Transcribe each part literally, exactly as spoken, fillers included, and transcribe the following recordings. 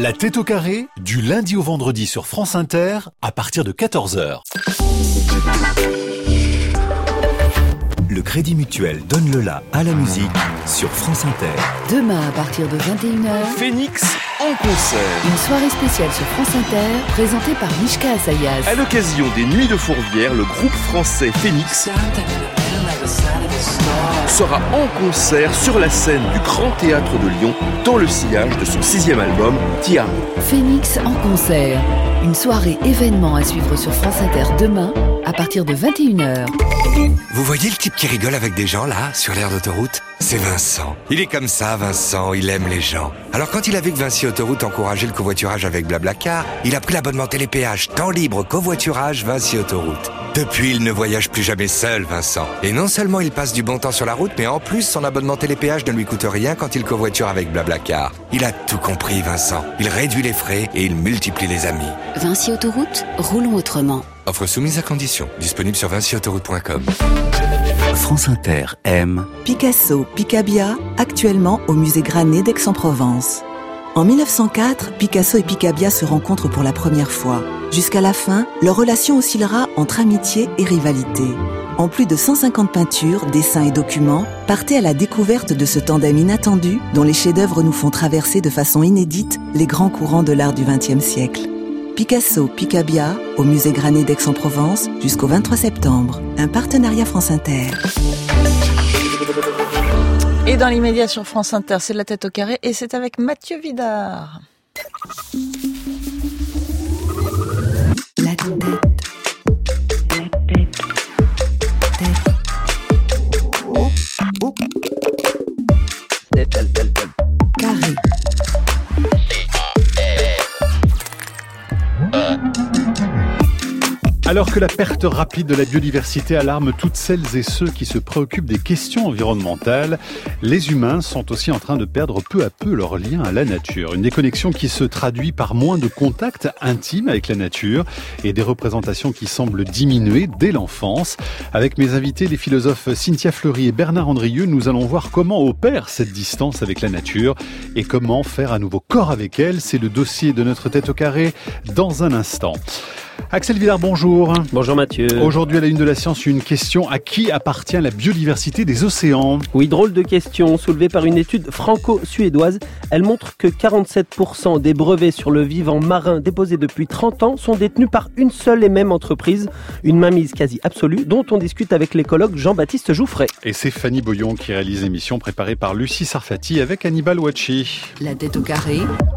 La tête au carré, du lundi au vendredi sur France Inter, à partir de quatorze heures. Le Crédit Mutuel donne le la à la musique sur France Inter. Demain à partir de vingt et une heures, Phoenix en concert. Une soirée spéciale sur France Inter, présentée par Mishka Assayas. À l'occasion des Nuits de Fourvière, le groupe français Phoenix sera en concert sur la scène du Grand Théâtre de Lyon dans le sillage de son sixième album, Tiara. Phoenix en concert. Une soirée événement à suivre sur France Inter demain à partir de vingt et une heures. Vous voyez le type qui rigole avec des gens là, sur l'aire d'autoroute ? C'est Vincent. Il est comme ça, Vincent, il aime les gens. Alors quand il a vu que Vinci Autoroute encourageait le covoiturage avec Blablacar, il a pris l'abonnement télépéage temps libre covoiturage Vinci Autoroute. Depuis, il ne voyage plus jamais seul, Vincent. Et non seulement il passe du bon temps sur la route, mais en plus, son abonnement télépéage ne lui coûte rien quand il covoiture avec Blablacar. Il a tout compris, Vincent. Il réduit les frais et il multiplie les amis. Vinci Autoroute, roulons autrement. Offre soumise à condition. Disponible sur vinci autoroute point com. France Inter aime Picasso, Picabia, actuellement au musée Granet d'Aix-en-Provence. En mille neuf cent quatre, Picasso et Picabia se rencontrent pour la première fois. Jusqu'à la fin, leur relation oscillera entre amitié et rivalité. En plus de cent cinquante peintures, dessins et documents, partez à la découverte de ce tandem inattendu dont les chefs-d'œuvre nous font traverser de façon inédite les grands courants de l'art du vingtième siècle. Picasso, Picabia, au musée Granet d'Aix-en-Provence jusqu'au vingt-trois septembre. Un partenariat France Inter. Et dans l'immédiat sur France Inter, c'est la tête au carré et c'est avec Mathieu Vidard. La tête. Carré. Alors que la perte rapide de la biodiversité alarme toutes celles et ceux qui se préoccupent des questions environnementales, les humains sont aussi en train de perdre peu à peu leur lien à la nature. Une déconnexion qui se traduit par moins de contact intime avec la nature et des représentations qui semblent diminuer dès l'enfance. Avec mes invités, les philosophes Cynthia Fleury et Bernard Andrieux, nous allons voir comment opère cette distance avec la nature et comment faire un nouveau corps avec elle. C'est le dossier de notre tête au carré dans un instant. Axel Villard, bonjour. Bonjour Mathieu. Aujourd'hui à la une de la science, une question: à qui appartient la biodiversité des océans ? Oui, drôle de question soulevée par une étude franco-suédoise. Elle montre que quarante-sept pour cent des brevets sur le vivant marin déposés depuis trente ans sont détenus par une seule et même entreprise. Une mainmise quasi absolue dont on discute avec l'écologue Jean-Baptiste Jouffret. Et c'est Fanny Boyon qui réalise l'émission préparée par Lucie Sarfati avec Hannibal Ouachi. La tête au carré,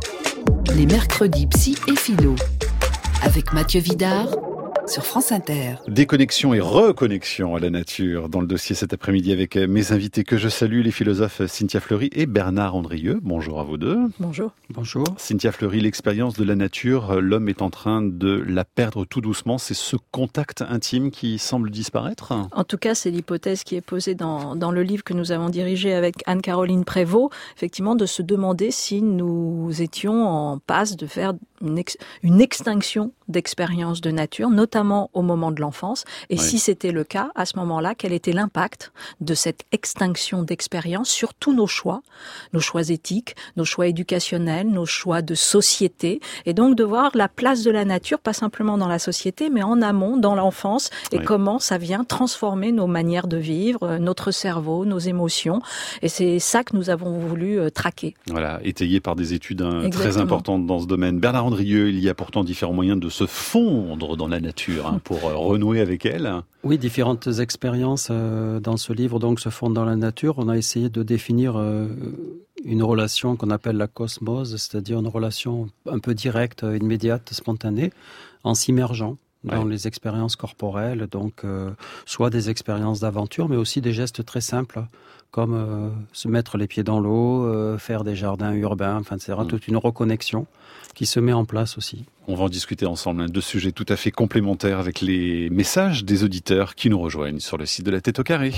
les mercredis psy et philo. Avec Mathieu Vidard sur France Inter. Déconnexion et reconnexion à la nature dans le dossier cet après-midi avec mes invités que je salue, les philosophes Cynthia Fleury et Bernard Andrieux. Bonjour à vous deux. Bonjour. Bonjour. Cynthia Fleury, l'expérience de la nature, l'homme est en train de la perdre tout doucement. C'est ce contact intime qui semble disparaître ? En tout cas, c'est l'hypothèse qui est posée dans, dans le livre que nous avons dirigé avec Anne-Caroline Prévost, effectivement, de se demander si nous étions en passe de faire une, ex, une extinction d'expériences de nature, notamment au moment de l'enfance. Et oui. Si c'était le cas, à ce moment-là, quel était l'impact de cette extinction d'expériences sur tous nos choix, nos choix éthiques, nos choix éducationnels, nos choix de société, et donc de voir la place de la nature, pas simplement dans la société, mais en amont, dans l'enfance, et oui. Comment ça vient transformer nos manières de vivre, notre cerveau, nos émotions. Et c'est ça que nous avons voulu euh, traquer. Voilà, étayé par des études hein, très importantes dans ce domaine. Bernard Andrieux, il y a pourtant différents moyens de se fondre dans la nature hein, pour euh, renouer avec elle. Oui, différentes expériences euh, dans ce livre donc se fondent dans la nature. On a essayé de définir euh, une relation qu'on appelle la cosmose, c'est-à-dire une relation un peu directe, immédiate, spontanée, en s'immergeant dans ouais. les expériences corporelles, donc euh, soit des expériences d'aventure, mais aussi des gestes très simples, comme euh, se mettre les pieds dans l'eau, euh, faire des jardins urbains, enfin, et cetera. Mmh. Toute une reconnexion qui se met en place aussi. On va en discuter ensemble, hein, deux sujets tout à fait complémentaires avec les messages des auditeurs qui nous rejoignent sur le site de la Tête au Carré.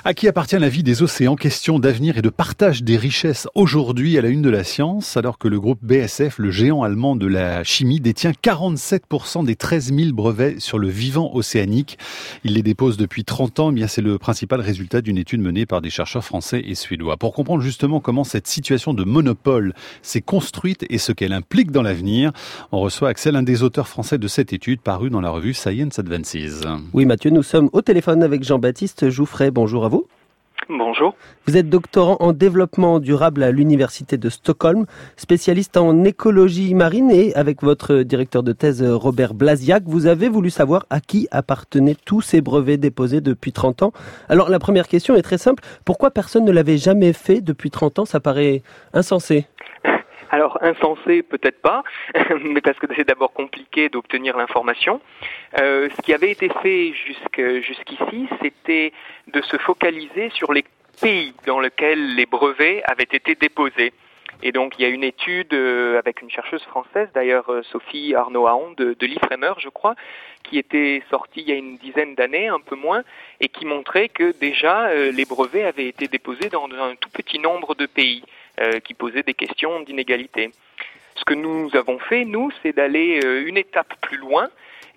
À qui appartient la vie des océans? Question d'avenir et de partage des richesses aujourd'hui à la une de la science, alors que le groupe B A S F, le géant allemand de la chimie, détient quarante-sept pour cent des treize mille brevets sur le vivant océanique. Il les dépose depuis trente ans, eh bien c'est le principal résultat d'une étude menée par des chercheurs français et suédois. Pour comprendre justement comment cette situation de monopole s'est construite et ce qu'elle implique dans l'avenir, on reçoit Axel, un des auteurs français de cette étude parue dans la revue Science Advances. Oui Mathieu, nous sommes au téléphone avec Jean-Baptiste Jouffret. Bonjour à vous. Bonjour. Vous êtes doctorant en développement durable à l'université de Stockholm, spécialiste en écologie marine et avec votre directeur de thèse Robert Blasiak, vous avez voulu savoir à qui appartenaient tous ces brevets déposés depuis trente ans. Alors la première question est très simple, pourquoi personne ne l'avait jamais fait depuis trente ans? Ça paraît insensé. Alors, insensé, peut-être pas, mais parce que c'est d'abord compliqué d'obtenir l'information. Euh, ce qui avait été fait jusqu', jusqu'ici, c'était de se focaliser sur les pays dans lesquels les brevets avaient été déposés. Et donc, il y a une étude euh, avec une chercheuse française, d'ailleurs euh, Sophie Arnaud-Ahon de, de l'Ifremer, je crois, qui était sortie il y a une dizaine d'années, un peu moins, et qui montrait que déjà euh, les brevets avaient été déposés dans un tout petit nombre de pays. Euh, qui posait des questions d'inégalité. Ce que nous avons fait, nous, c'est d'aller euh, une étape plus loin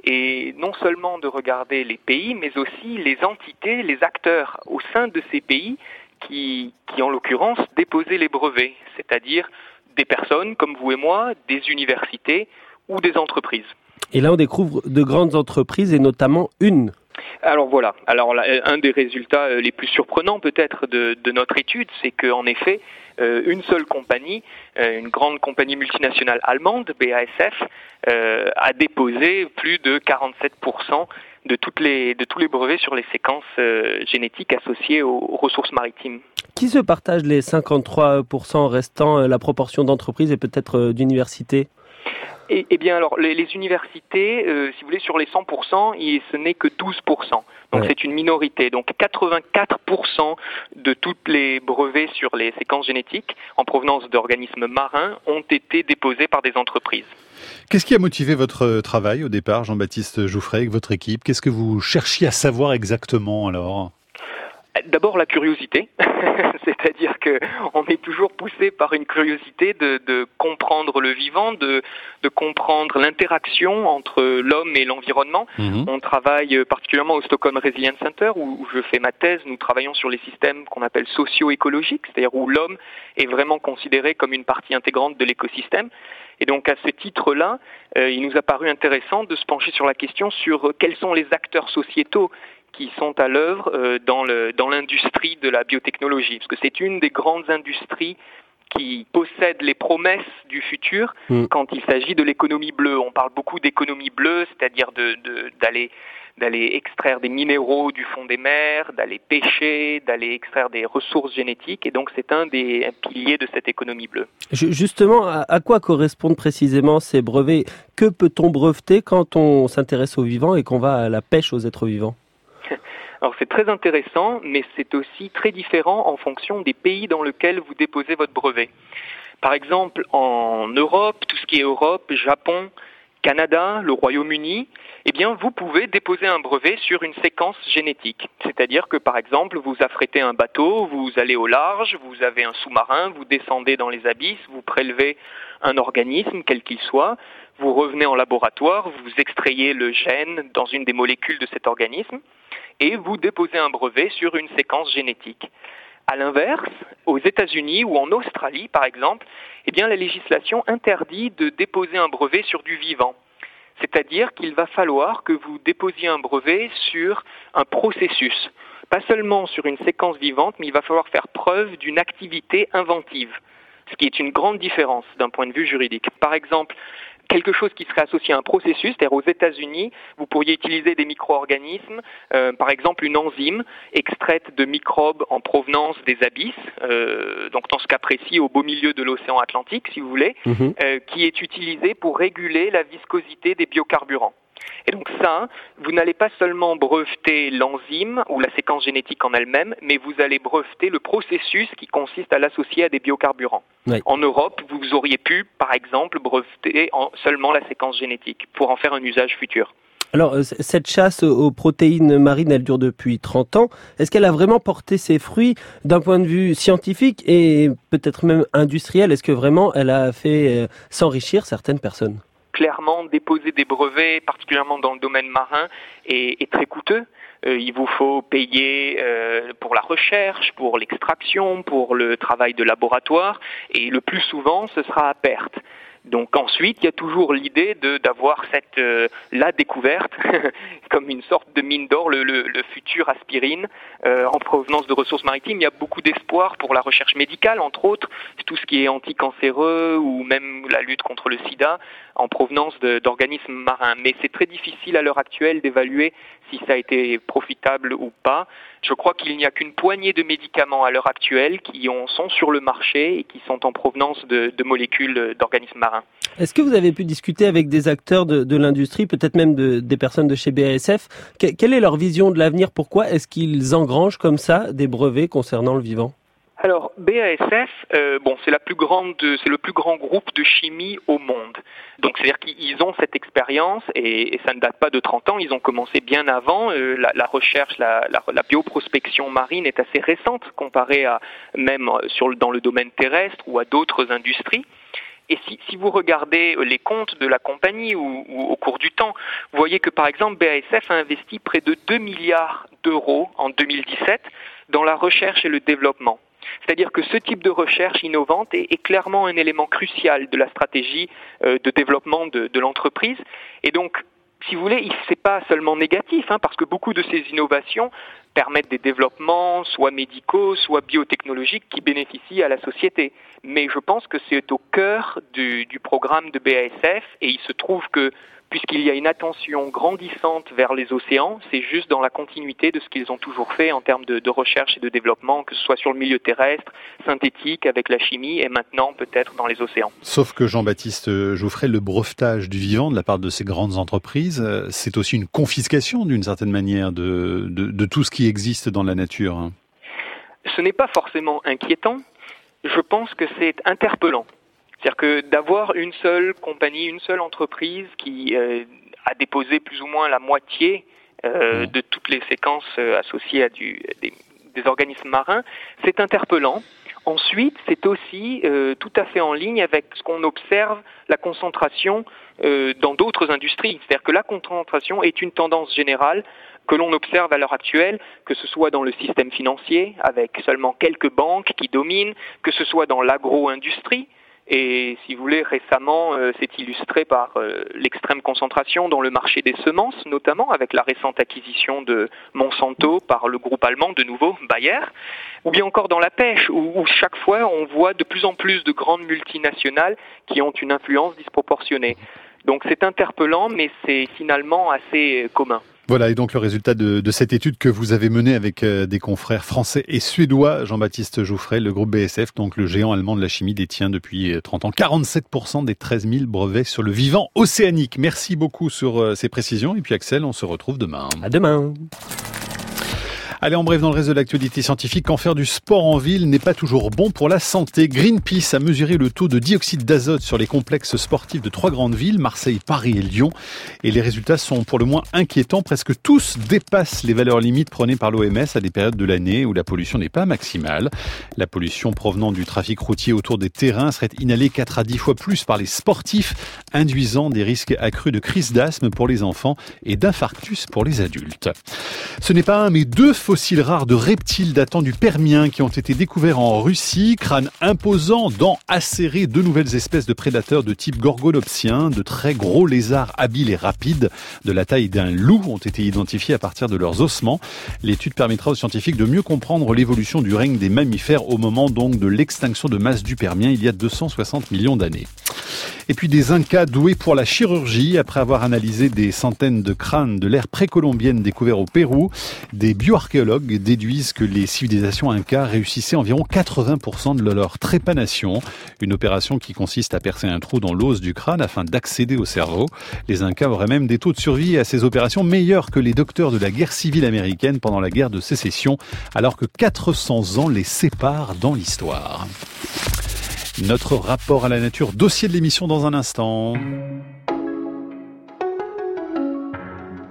et non seulement de regarder les pays, mais aussi les entités, les acteurs au sein de ces pays qui, qui en l'occurrence, déposaient les brevets, c'est-à-dire des personnes comme vous et moi, des universités ou des entreprises. Et là, on découvre de grandes entreprises et notamment une. Alors voilà, alors là, un des résultats les plus surprenants peut-être de, de notre étude, c'est qu'en effet, euh, une seule compagnie, euh, une grande compagnie multinationale allemande, B A S F, euh, a déposé plus de quarante-sept pour cent de, toutes les, de tous les brevets sur les séquences euh, génétiques associées aux, aux ressources maritimes. Qui se partage les cinquante-trois pour cent restants, la proportion d'entreprises et peut-être d'universités ? Eh, eh bien, alors, les, les universités, euh, si vous voulez, sur les cent pour cent, il, ce n'est que douze pour cent. Donc, ouais. C'est une minorité. Donc, quatre-vingt-quatre pour cent de tous les brevets sur les séquences génétiques en provenance d'organismes marins ont été déposés par des entreprises. Qu'est-ce qui a motivé votre travail au départ, Jean-Baptiste Jouffret, avec votre équipe? Qu'est-ce que vous cherchiez à savoir exactement, alors ? D'abord la curiosité, c'est-à-dire que on est toujours poussé par une curiosité de, de comprendre le vivant, de, de comprendre l'interaction entre l'homme et l'environnement. Mmh. On travaille particulièrement au Stockholm Resilience Center où, où je fais ma thèse. Nous travaillons sur les systèmes qu'on appelle socio-écologiques, c'est-à-dire où l'homme est vraiment considéré comme une partie intégrante de l'écosystème. Et donc à ce titre-là, euh, il nous a paru intéressant de se pencher sur la question sur quels sont les acteurs sociétaux qui sont à l'œuvre euh, dans, le, dans l'industrie de la biotechnologie, parce que c'est une des grandes industries qui possède les promesses du futur mmh. quand il s'agit de l'économie bleue. On parle beaucoup d'économie bleue, c'est-à-dire de, de, d'aller, d'aller extraire des minéraux du fond des mers, d'aller pêcher, d'aller extraire des ressources génétiques, et donc c'est un des piliers de cette économie bleue. Justement, à quoi correspondent précisément ces brevets? Que peut-on breveter quand on s'intéresse aux vivants et qu'on va à la pêche aux êtres vivants? Alors c'est très intéressant, mais c'est aussi très différent en fonction des pays dans lesquels vous déposez votre brevet. Par exemple, en Europe, tout ce qui est Europe, Japon, Canada, le Royaume-Uni, eh bien vous pouvez déposer un brevet sur une séquence génétique. C'est-à-dire que par exemple, vous affrétez un bateau, vous allez au large, vous avez un sous-marin, vous descendez dans les abysses, vous prélevez un organisme, quel qu'il soit, vous revenez en laboratoire, vous extrayez le gène dans une des molécules de cet organisme, et vous déposez un brevet sur une séquence génétique. À l'inverse, aux États-Unis ou en Australie, par exemple, eh bien, la législation interdit de déposer un brevet sur du vivant. C'est-à-dire qu'il va falloir que vous déposiez un brevet sur un processus. Pas seulement sur une séquence vivante, mais il va falloir faire preuve d'une activité inventive. Ce qui est une grande différence d'un point de vue juridique. Par exemple, quelque chose qui serait associé à un processus, c'est-à-dire aux États-Unis, vous pourriez utiliser des micro-organismes, euh, par exemple une enzyme extraite de microbes en provenance des abysses, euh, donc dans ce cas précis au beau milieu de l'océan Atlantique, si vous voulez, mmh. euh, qui est utilisé pour réguler la viscosité des biocarburants. Et donc ça, vous n'allez pas seulement breveter l'enzyme ou la séquence génétique en elle-même, mais vous allez breveter le processus qui consiste à l'associer à des biocarburants. Oui. En Europe, vous auriez pu, par exemple, breveter en seulement la séquence génétique pour en faire un usage futur. Alors, cette chasse aux protéines marines, elle dure depuis trente ans. Est-ce qu'elle a vraiment porté ses fruits d'un point de vue scientifique et peut-être même industriel? Est-ce que vraiment elle a fait s'enrichir certaines personnes? Clairement, déposer des brevets, particulièrement dans le domaine marin, est, est très coûteux. Euh, il vous faut payer euh, pour la recherche, pour l'extraction, pour le travail de laboratoire, et le plus souvent, ce sera à perte. Donc ensuite, il y a toujours l'idée de d'avoir cette euh, la découverte comme une sorte de mine d'or, le, le, le futur aspirine euh, en provenance de ressources maritimes. Il y a beaucoup d'espoir pour la recherche médicale, entre autres, tout ce qui est anticancéreux ou même la lutte contre le sida en provenance de, d'organismes marins. Mais c'est très difficile à l'heure actuelle d'évaluer si ça a été profitable ou pas. Je crois qu'il n'y a qu'une poignée de médicaments à l'heure actuelle qui ont, sont sur le marché et qui sont en provenance de, de molécules d'organismes marins. Est-ce que vous avez pu discuter avec des acteurs de, de l'industrie, peut-être même de, des personnes de chez B A S F? Que, quelle est leur vision de l'avenir? Pourquoi est-ce qu'ils engrangent comme ça des brevets concernant le vivant? Alors, B A S F, euh, bon, c'est la plus grande, c'est le plus grand groupe de chimie au monde. Donc, c'est-à-dire qu'ils ont cette expérience et, et ça ne date pas de trente ans. Ils ont commencé bien avant. Euh, la, la recherche, la, la, la bioprospection marine est assez récente comparée à même sur le, dans le domaine terrestre ou à d'autres industries. Et si, si vous regardez les comptes de la compagnie ou, ou au cours du temps, vous voyez que par exemple B A S F a investi près de deux milliards d'euros en deux mille dix-sept dans la recherche et le développement. C'est-à-dire que ce type de recherche innovante est, est clairement un élément crucial de la stratégie euh, de développement de, de l'entreprise. Et donc, si vous voulez, c'est pas seulement négatif, hein, parce que beaucoup de ces innovations permettent des développements, soit médicaux, soit biotechnologiques, qui bénéficient à la société. Mais je pense que c'est au cœur du, du programme de B A S F, et il se trouve que puisqu'il y a une attention grandissante vers les océans, c'est juste dans la continuité de ce qu'ils ont toujours fait en termes de, de recherche et de développement, que ce soit sur le milieu terrestre, synthétique, avec la chimie, et maintenant peut-être dans les océans. Sauf que Jean-Baptiste Jouffret, le brevetage du vivant de la part de ces grandes entreprises, c'est aussi une confiscation d'une certaine manière de, de, de tout ce qui existe dans la nature. Ce n'est pas forcément inquiétant, je pense que c'est interpellant. C'est-à-dire que d'avoir une seule compagnie, une seule entreprise qui euh, a déposé plus ou moins la moitié euh, de toutes les séquences euh, associées à du, des, des organismes marins, c'est interpellant. Ensuite, c'est aussi euh, tout à fait en ligne avec ce qu'on observe, la concentration euh, dans d'autres industries. C'est-à-dire que la concentration est une tendance générale que l'on observe à l'heure actuelle, que ce soit dans le système financier, avec seulement quelques banques qui dominent, que ce soit dans l'agro-industrie. Et si vous voulez, récemment, euh, c'est illustré par euh, l'extrême concentration dans le marché des semences, notamment avec la récente acquisition de Monsanto par le groupe allemand, de nouveau, Bayer, ou bien encore dans la pêche, où, où chaque fois on voit de plus en plus de grandes multinationales qui ont une influence disproportionnée. Donc c'est interpellant, mais c'est finalement assez commun. Voilà, et donc le résultat de, de cette étude que vous avez menée avec euh, des confrères français et suédois, Jean-Baptiste Jouffret, le groupe B A S F, donc le géant allemand de la chimie, détient depuis trente ans quarante-sept pour cent des treize mille brevets sur le vivant océanique. Merci beaucoup sur euh, ces précisions. Et puis Axel, on se retrouve demain. À demain. Allez, en bref, dans le reste de l'actualité scientifique, quand faire du sport en ville n'est pas toujours bon pour la santé. Greenpeace a mesuré le taux de dioxyde d'azote sur les complexes sportifs de trois grandes villes, Marseille, Paris et Lyon. Et les résultats sont pour le moins inquiétants. Presque tous dépassent les valeurs limites prônées par l'O M S à des périodes de l'année où la pollution n'est pas maximale. La pollution provenant du trafic routier autour des terrains serait inhalée quatre à dix fois plus par les sportifs, induisant des risques accrus de crise d'asthme pour les enfants et d'infarctus pour les adultes. Ce n'est pas un, mais deux fossiles rares de reptiles datant du Permien qui ont été découverts en Russie. Crânes imposants, dents acérées, deux nouvelles espèces de prédateurs de type gorgonopsien, de très gros lézards habiles et rapides, de la taille d'un loup, ont été identifiés à partir de leurs ossements. L'étude permettra aux scientifiques de mieux comprendre l'évolution du règne des mammifères au moment donc de l'extinction de masse du Permien il y a deux cent soixante millions d'années. Et puis des Incas doués pour la chirurgie. Après avoir analysé des centaines de crânes de l'ère précolombienne découverts au Pérou, des bioarchéologues déduisent que les civilisations Incas réussissaient environ quatre-vingts pour cent de leur trépanation, une opération qui consiste à percer un trou dans l'os du crâne afin d'accéder au cerveau. Les Incas auraient même des taux de survie à ces opérations meilleurs que les docteurs de la guerre civile américaine pendant la guerre de sécession, alors que quatre cents ans les séparent dans l'histoire. Notre rapport à la nature, dossier de l'émission dans un instant.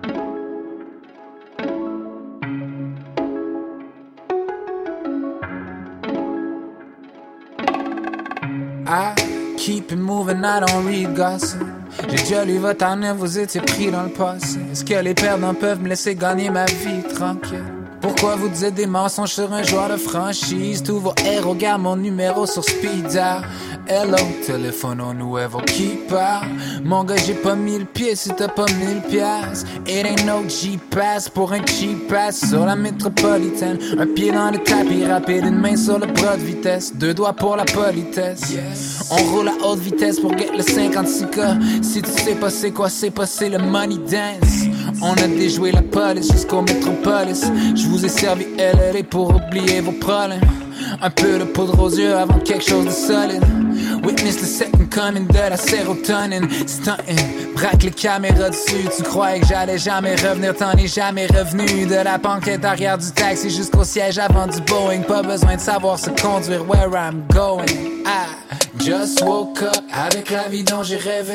I keep it moving, I don't read gossip. J'ai déjà lu votre année, vous étiez pris dans le passé. Est-ce que les perdants peuvent me laisser gagner ma vie tranquille? Pourquoi vous dites des mensonges sur un joueur de franchise? Tous vos héros gardent mon numéro sur speed dial. Hello, téléphone au nouveau qui part. Mon gars, j'ai pas mille pieds si t'as pas mille piastres. It ain't no G-Pass pour un cheap ass sur la métropolitaine. Un pied dans le tapis rapide, une main sur le bras de vitesse. Deux doigts pour la politesse. Yes. On roule à haute vitesse pour get le cinquante-six K. Si tu sais pas c'est quoi, c'est pas c'est le money dance. On a déjoué la police jusqu'au métropolis. Je vous ai servi L L A pour oublier vos problèmes. Un peu de poudre aux yeux avant quelque chose de solide. Witness the second coming de la sérotonine. Stuntin', braque les caméras dessus. Tu croyais que j'allais jamais revenir, t'en es jamais revenu. De la banquette arrière du taxi jusqu'au siège avant du Boeing. Pas besoin de savoir se conduire where I'm going. I just woke up avec la vie dont j'ai rêvé.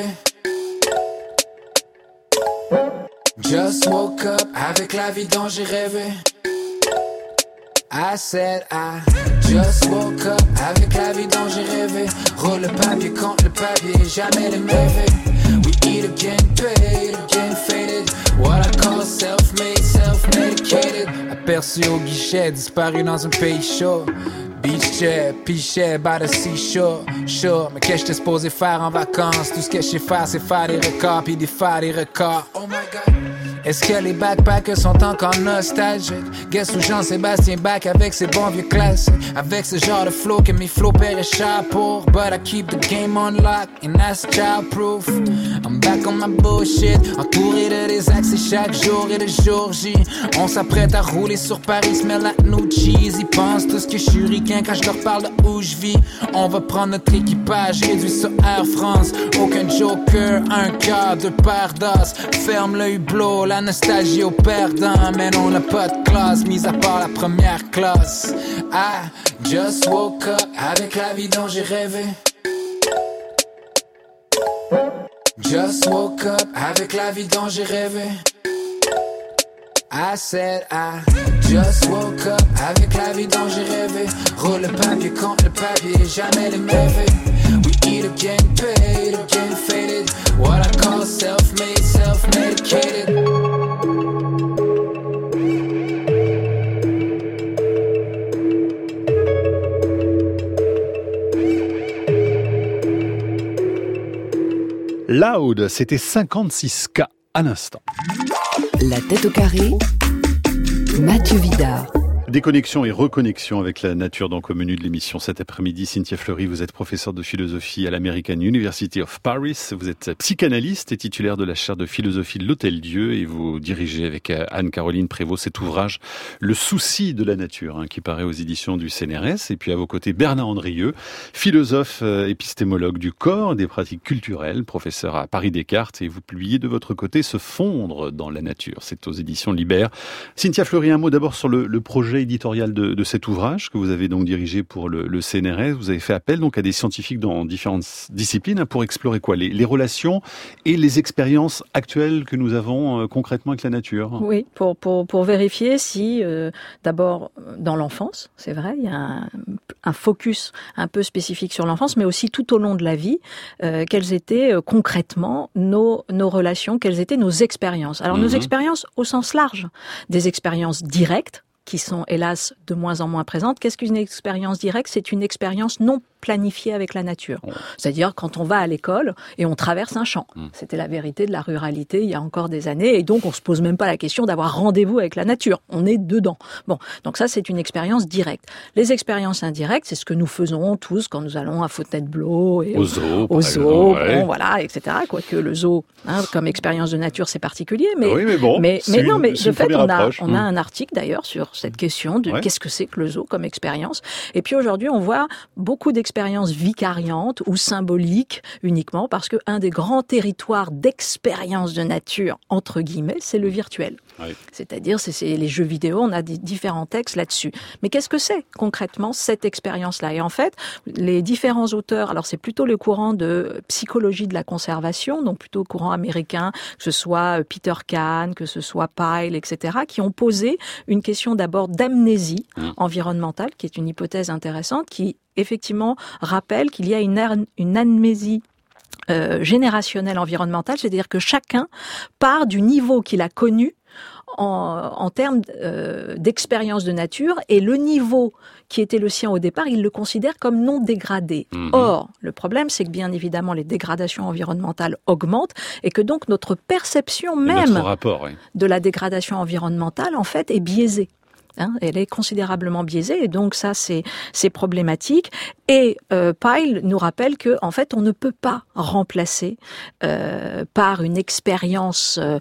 Just woke up avec la vie dont j'ai rêvé. I said I just woke up avec la vie dont j'ai rêvé. Roule le papier contre le papier, jamais les mauvais. We eat again, paid again, faded. What I call self-made, self-medicated. Aperçu au guichet, disparu dans un pays chaud. Beach chair, pichet, by the seashore. Sure, mais qu'est-ce que j'étais supposé faire en vacances? Tout ce que je sais faire, c'est faire des records, puis défaire des records. Oh my God. Est-ce que les backpackers sont encore nostalgiques? Guess où Jean-Sébastien back avec ses bons vieux classiques. Avec ce genre de flow que mes flows paieraient cher pour. But I keep the game on lock and that's child-proof. I'm back on my bullshit, entouré de des accès chaque jour et de jour J. On s'apprête à rouler sur Paris, smell like new cheese. Ils pensent tous que je suis ricain quand je leur parle de où je vis. On va prendre notre équipage, réduit sur Air France. Aucun joker, un quart, deux paires d'os. Ferme le hublot, la nostalgie au perdant. Mais on n'a pas de classe, mis à part la première classe. I just woke up avec la vie dont j'ai rêvé. Just woke up avec la vie dont j'ai rêvé. I said I just woke up avec la vie dont j'ai rêvé. Roule le papier contre le papier, jamais les mauvais. We eat again, paid again, faded. What I call self-made, self-medicated. Loud, c'était cinquante-six K à l'instant. La tête au carré, Mathieu Vidard. Déconnexion et reconnexion avec la nature donc au menu de l'émission cet après-midi. Cynthia Fleury, vous êtes professeure de philosophie à l'American University of Paris. Vous êtes psychanalyste et titulaire de la chaire de philosophie de l'Hôtel-Dieu et vous dirigez avec Anne-Caroline Prévost cet ouvrage Le souci de la nature hein, qui paraît aux éditions du C N R S. Et puis à vos côtés Bernard Andrieux, philosophe euh, épistémologue du corps et des pratiques culturelles, professeur à Paris Descartes et vous publiez de votre côté Se fondre dans la nature. C'est aux éditions Libère. Cynthia Fleury, un mot d'abord sur le, le projet éditorial de, de cet ouvrage que vous avez donc dirigé pour le, le C N R S. Vous avez fait appel donc à des scientifiques dans différentes disciplines hein, pour explorer quoi les, les relations et les expériences actuelles que nous avons euh, concrètement avec la nature. Oui, pour pour pour vérifier si euh, d'abord dans l'enfance, c'est vrai, il y a un, un focus un peu spécifique sur l'enfance, mais aussi tout au long de la vie, euh, quelles étaient euh, concrètement nos nos relations, quelles étaient nos expériences. Alors mmh. nos expériences au sens large, des expériences directes qui sont hélas de moins en moins présentes. Qu'est-ce qu'une expérience directe? C'est une expérience non planifiée avec la nature. C'est-à-dire quand on va à l'école et on traverse un champ. Mmh. C'était la vérité de la ruralité il y a encore des années et donc on se pose même pas la question d'avoir rendez-vous avec la nature. On est dedans. Bon, donc ça c'est une expérience directe. Les expériences indirectes, c'est ce que nous faisons tous quand nous allons à Fontainebleau et au zoo, au zoo, ouais. bon, voilà, et cetera. Quoique le zoo, hein, comme expérience de nature, c'est particulier, mais oui, mais bon, mais, mais non, une, mais de fait on a on a mmh. un article d'ailleurs sur cette question de ouais. qu'est-ce que c'est que le zoo comme expérience. Et puis aujourd'hui, on voit beaucoup d'expériences vicariantes ou symboliques uniquement parce que un des grands territoires d'expérience de nature, entre guillemets, c'est le virtuel. Oui. C'est-à-dire, c'est, c'est les jeux vidéo, on a des différents textes là-dessus. Mais qu'est-ce que c'est concrètement cette expérience-là? Et en fait, les différents auteurs, alors c'est plutôt le courant de psychologie de la conservation, donc plutôt le courant américain, que ce soit Peter Kahn, que ce soit Pyle, et cetera, qui ont posé une question d'abord d'amnésie mmh. environnementale, qui est une hypothèse intéressante, qui effectivement rappelle qu'il y a une, une amnésie euh, générationnelle environnementale, c'est-à-dire que chacun part du niveau qu'il a connu en, en termes euh, d'expérience de nature, et le niveau qui était le sien au départ, il le considère comme non dégradé. Mmh. Or, le problème, c'est que bien évidemment, les dégradations environnementales augmentent, et que donc notre perception même notre rapport, oui. de la dégradation environnementale, en fait, est biaisée. Hein, elle est considérablement biaisée, et donc ça c'est c'est problématique. Et euh, Pyle nous rappelle que en fait on ne peut pas remplacer euh, par une expérience euh,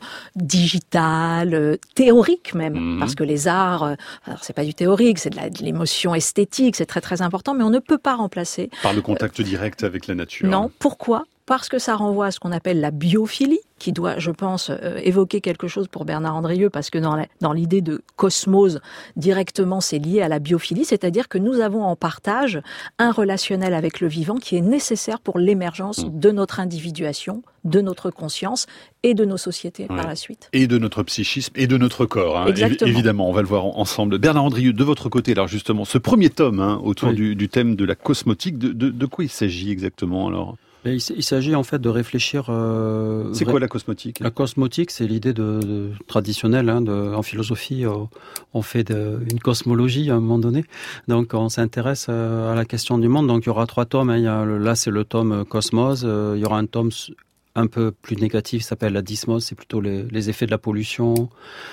digitale, euh, théorique même, mmh. parce que les arts, euh, alors c'est pas du théorique, c'est de, la, de l'émotion esthétique, c'est très très important, mais on ne peut pas remplacer par le contact euh, direct avec la nature. Non, pourquoi ? Parce que ça renvoie à ce qu'on appelle la biophilie, qui doit, je pense, euh, évoquer quelque chose pour Bernard Andrieux, parce que dans, la, dans l'idée de cosmose, directement, c'est lié à la biophilie, c'est-à-dire que nous avons en partage un relationnel avec le vivant qui est nécessaire pour l'émergence de notre individuation, de notre conscience et de nos sociétés ouais. par la suite. Et de notre psychisme et de notre corps, hein. Exactement. Évi- évidemment, on va le voir ensemble. Bernard Andrieux, de votre côté, alors justement, ce premier tome hein, autour oui. du, du thème de la cosmotique, de, de, de quoi il s'agit exactement alors ? Il, il s'agit en fait de réfléchir. Euh, c'est quoi la cosmotique ? La cosmotique, c'est l'idée de, de traditionnelle. Hein, de, en philosophie, euh, on fait de, une cosmologie à un moment donné. Donc, on s'intéresse euh, à la question du monde. Donc, il y aura trois tomes. Hein, il y a, là, c'est le tome Cosmos. Euh, il y aura un tome un peu plus négatif, qui s'appelle la dysmose. C'est plutôt les, les effets de la pollution,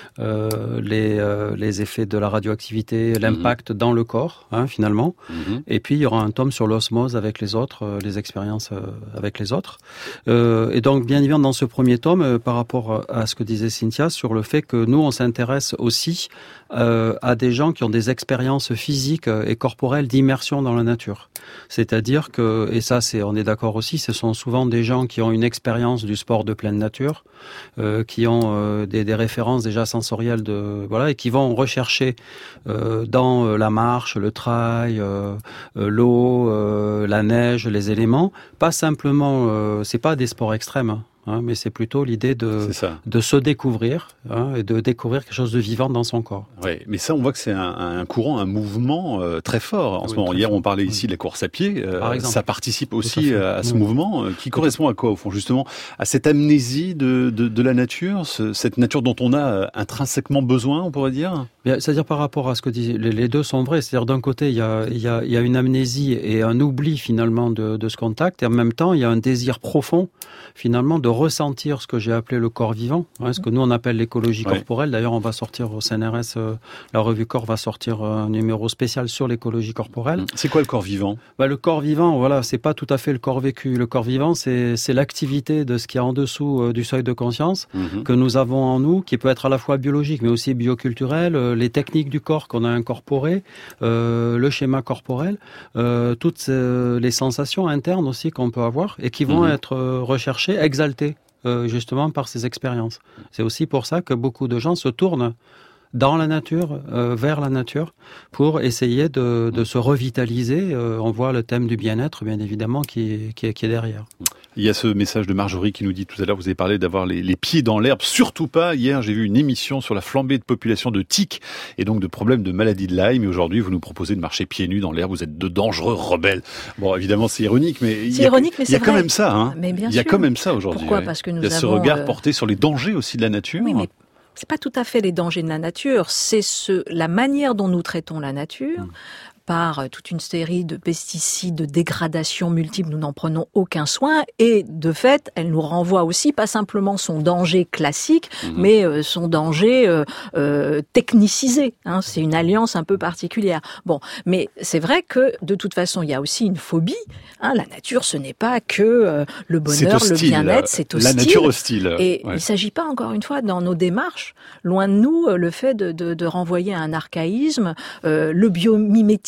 euh, les, euh, les effets de la radioactivité, l'impact mmh. dans le corps, hein, finalement. Mmh. Et puis, il y aura un tome sur l'osmose avec les autres, euh, les expériences euh, avec les autres. Euh, et donc, bien évidemment, dans ce premier tome, euh, par rapport à ce que disait Cynthia, sur le fait que nous, on s'intéresse aussi euh, à des gens qui ont des expériences physiques et corporelles d'immersion dans la nature. C'est-à-dire que, et ça, c'est, on est d'accord aussi, ce sont souvent des gens qui ont une expérience du sport de pleine nature, euh, qui ont euh, des, des références déjà sensorielles de voilà et qui vont rechercher euh, dans euh, la marche, le trail, euh, euh, l'eau, euh, la neige, les éléments. Pas simplement, euh, c'est pas des sports extrêmes. Hein. Hein, mais c'est plutôt l'idée de, de se découvrir hein, et de découvrir quelque chose de vivant dans son corps. Oui, mais ça, on voit que c'est un, un courant, un mouvement euh, très fort en oui, ce moment. Hier, fort. on parlait ici de la course à pied. Euh, ça participe aussi à, à ce oui. mouvement euh, qui Tout correspond à quoi, au fond, justement, à cette amnésie de, de, de la nature, ce, cette nature dont on a intrinsèquement besoin, on pourrait dire. Bien, c'est-à-dire par rapport à ce que disaient, les deux sont vrais. C'est-à-dire d'un côté, il y a, il y a, il y a une amnésie et un oubli finalement de, de ce contact, et en même temps, il y a un désir profond finalement de ressentir ce que j'ai appelé le corps vivant, hein, ce que nous on appelle l'écologie ouais. corporelle. D'ailleurs, on va sortir au C N R S, euh, la revue Corps va sortir un numéro spécial sur l'écologie corporelle. C'est quoi le corps vivant ? Bah, le corps vivant, voilà, c'est pas tout à fait le corps vécu. Le corps vivant, c'est, c'est l'activité de ce qui est en dessous euh, du seuil de conscience mm-hmm. que nous avons en nous, qui peut être à la fois biologique, mais aussi bioculturel, euh, les techniques du corps qu'on a incorporées, euh, le schéma corporel, euh, toutes euh, les sensations internes aussi qu'on peut avoir et qui vont mm-hmm. être euh, recherchées, exaltées. Euh, justement par ces expériences. C'est aussi pour ça que beaucoup de gens se tournent dans la nature, euh, vers la nature, pour essayer de, de se revitaliser. Euh, on voit le thème du bien-être, bien évidemment, qui, qui, qui est derrière. Il y a ce message de Marjorie qui nous dit tout à l'heure, vous avez parlé d'avoir les, les pieds dans l'herbe, surtout pas. Hier, j'ai vu une émission sur la flambée de population de tiques et donc de problèmes de maladie de Lyme. Et aujourd'hui, vous nous proposez de marcher pieds nus dans l'herbe. Vous êtes de dangereux rebelles. Bon, évidemment, c'est ironique, mais il y a, ironique, mais il y a c'est quand vrai. même ça. Hein. Mais bien il y a sûr. quand même ça aujourd'hui. Pourquoi ouais. Parce que nous il y a ce avons, regard euh... porté sur les dangers aussi de la nature. Oui, mais c'est pas tout à fait les dangers de la nature. C'est ce, la manière dont nous traitons la nature. Mmh. Par toute une série de pesticides, de dégradations multiples, nous n'en prenons aucun soin et de fait, elle nous renvoie aussi pas simplement son danger classique, mmh. mais euh, son danger euh, euh, technicisé. Hein, c'est une alliance un peu particulière. Bon, mais c'est vrai que de toute façon, il y a aussi une phobie. Hein, la nature, ce n'est pas que euh, le bonheur, le bien-être, c'est hostile. La nature hostile. Et ouais. il ne s'agit pas, encore une fois, dans nos démarches, loin de nous, le fait de, de, de renvoyer à un archaïsme, euh, le biomimétisme,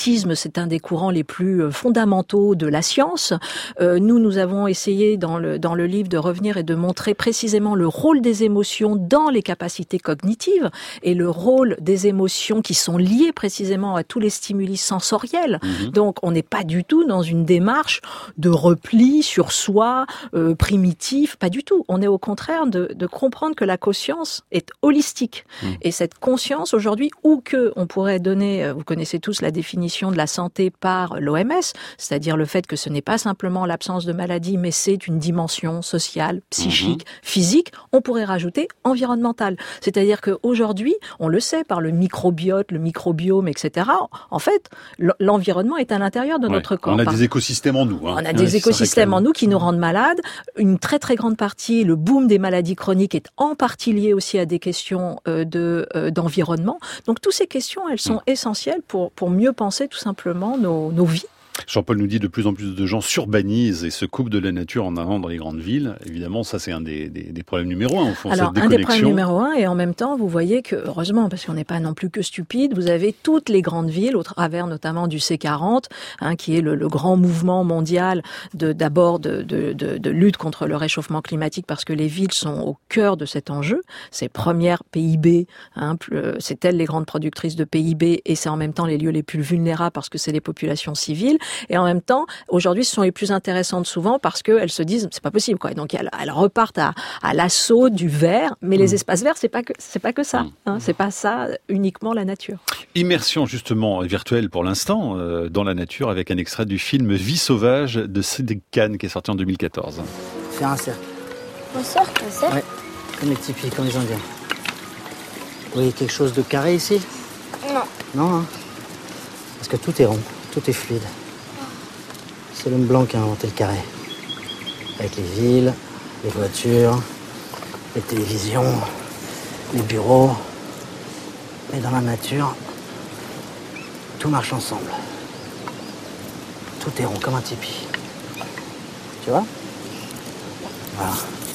cognitisme, c'est un des courants les plus fondamentaux de la science. Euh, nous, nous avons essayé dans le, dans le livre de revenir et de montrer précisément le rôle des émotions dans les capacités cognitives et le rôle des émotions qui sont liées précisément à tous les stimuli sensoriels. Mmh. Donc, on n'est pas du tout dans une démarche de repli sur soi, euh, primitif, pas du tout. On est au contraire de, de comprendre que la conscience est holistique. Mmh. Et cette conscience aujourd'hui, ou que on pourrait donner, vous connaissez tous la définition de la santé par l'O M S, c'est-à-dire le fait que ce n'est pas simplement l'absence de maladie, mais c'est une dimension sociale, psychique, mmh. physique, on pourrait rajouter environnementale. C'est-à-dire qu'aujourd'hui, on le sait par le microbiote, le microbiome, et cetera. En fait, l'environnement est à l'intérieur de ouais, notre corps. On a par... des écosystèmes en nous. Hein. On a des ouais, écosystèmes en nous qui nous rendent malades. Une très très grande partie, le boom des maladies chroniques est en partie lié aussi à des questions euh, de, euh, d'environnement. Donc toutes ces questions, elles sont mmh. essentielles pour, pour mieux penser tout simplement nos, nos vies. Jean-Paul nous dit de plus en plus de gens s'urbanisent et se coupent de la nature en allant dans les grandes villes. Évidemment, ça c'est un des, des, des problèmes numéro un, au fond, Alors, cette déconnexion. Un des problèmes numéro un, et en même temps, vous voyez que, heureusement, parce qu'on n'est pas non plus que stupide, vous avez toutes les grandes villes, au travers notamment du C quarante, hein, qui est le, le grand mouvement mondial de, d'abord de, de, de, de lutte contre le réchauffement climatique, parce que les villes sont au cœur de cet enjeu. C'est première P I B, hein, c'est elles les grandes productrices de P I B, et c'est en même temps les lieux les plus vulnérables parce que c'est les populations civiles. Et en même temps, aujourd'hui, ce sont les plus intéressantes souvent parce qu'elles se disent, c'est pas possible, quoi. Et donc, elles, elles repartent à, à l'assaut du vert. Mais mmh. les espaces verts, c'est pas que, c'est pas que ça. Hein. C'est pas ça uniquement la nature. Immersion, justement, virtuelle pour l'instant, euh, dans la nature avec un extrait du film Vie sauvage de Cédric Kahn qui est sorti en deux mille quatorze. Faire un cercle. Un cercle, un cercle? Ouais. Comme les tipis, comme les Indiens. Vous voyez quelque chose de carré ici? Non. Non, hein? Parce que tout est rond, tout est fluide. C'est l'homme blanc qui a inventé le carré. Avec les villes, les voitures, les télévisions, les bureaux. Mais dans la nature, tout marche ensemble. Tout est rond comme un tipi. Tu vois? Voilà.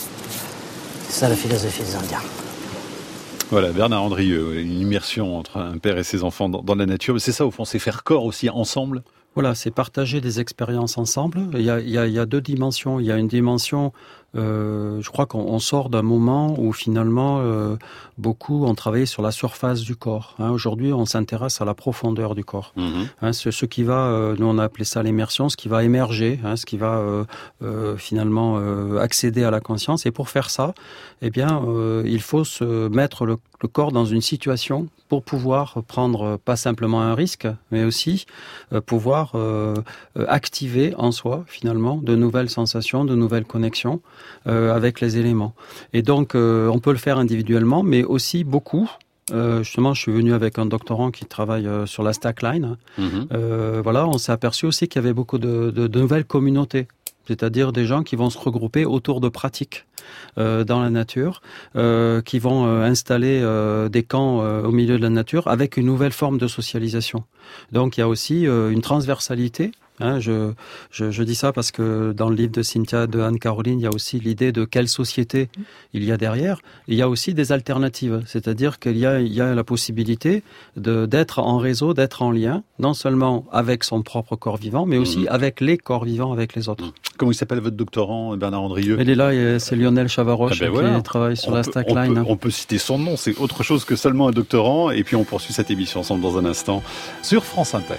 C'est ça la philosophie des Indiens. Voilà, Bernard Andrieux, une immersion entre un père et ses enfants dans, dans la nature. C'est ça, au fond, c'est faire corps aussi ensemble. Voilà, c'est partager des expériences ensemble. Il y a, il y a, il y a deux dimensions. Il y a une dimension, euh, je crois qu'on sort d'un moment où finalement euh, beaucoup ont travaillé sur la surface du corps. Hein, aujourd'hui, on s'intéresse à la profondeur du corps. Mmh. Hein, ce, ce qui va, euh, nous on a appelé ça l'immersion, ce qui va émerger, hein, ce qui va euh, euh, finalement euh, accéder à la conscience. Et pour faire ça, eh bien, euh, il faut se mettre le, le corps dans une situation pour pouvoir prendre pas simplement un risque, mais aussi euh, pouvoir euh, activer en soi, finalement, de nouvelles sensations, de nouvelles connexions euh, avec les éléments. Et donc, euh, on peut le faire individuellement, mais aussi beaucoup. Euh, justement, je suis venu avec un doctorant qui travaille euh, sur la stackline. Mmh. Euh, voilà, on s'est aperçu aussi qu'il y avait beaucoup de, de, de nouvelles communautés. C'est-à-dire des gens qui vont se regrouper autour de pratiques euh, dans la nature, euh, qui vont euh, installer euh, des camps euh, au milieu de la nature avec une nouvelle forme de socialisation. Donc il y a aussi euh, une transversalité. Hein, je, je, je dis ça parce que dans le livre de Cynthia, de Anne-Caroline, il y a aussi l'idée de quelle société il y a derrière. Il y a aussi des alternatives, c'est-à-dire qu'il y a, il y a la possibilité de, d'être en réseau, d'être en lien, non seulement avec son propre corps vivant, mais aussi mmh. avec les corps vivants, avec les autres. Comment il s'appelle votre doctorant, Bernard Andrieux? Il est là, c'est Lionel Chavaroche ah ben voilà. qui travaille sur on la stackline. On, on peut citer son nom, c'est autre chose que seulement un doctorant. Et puis on poursuit cette émission ensemble dans un instant sur France Inter.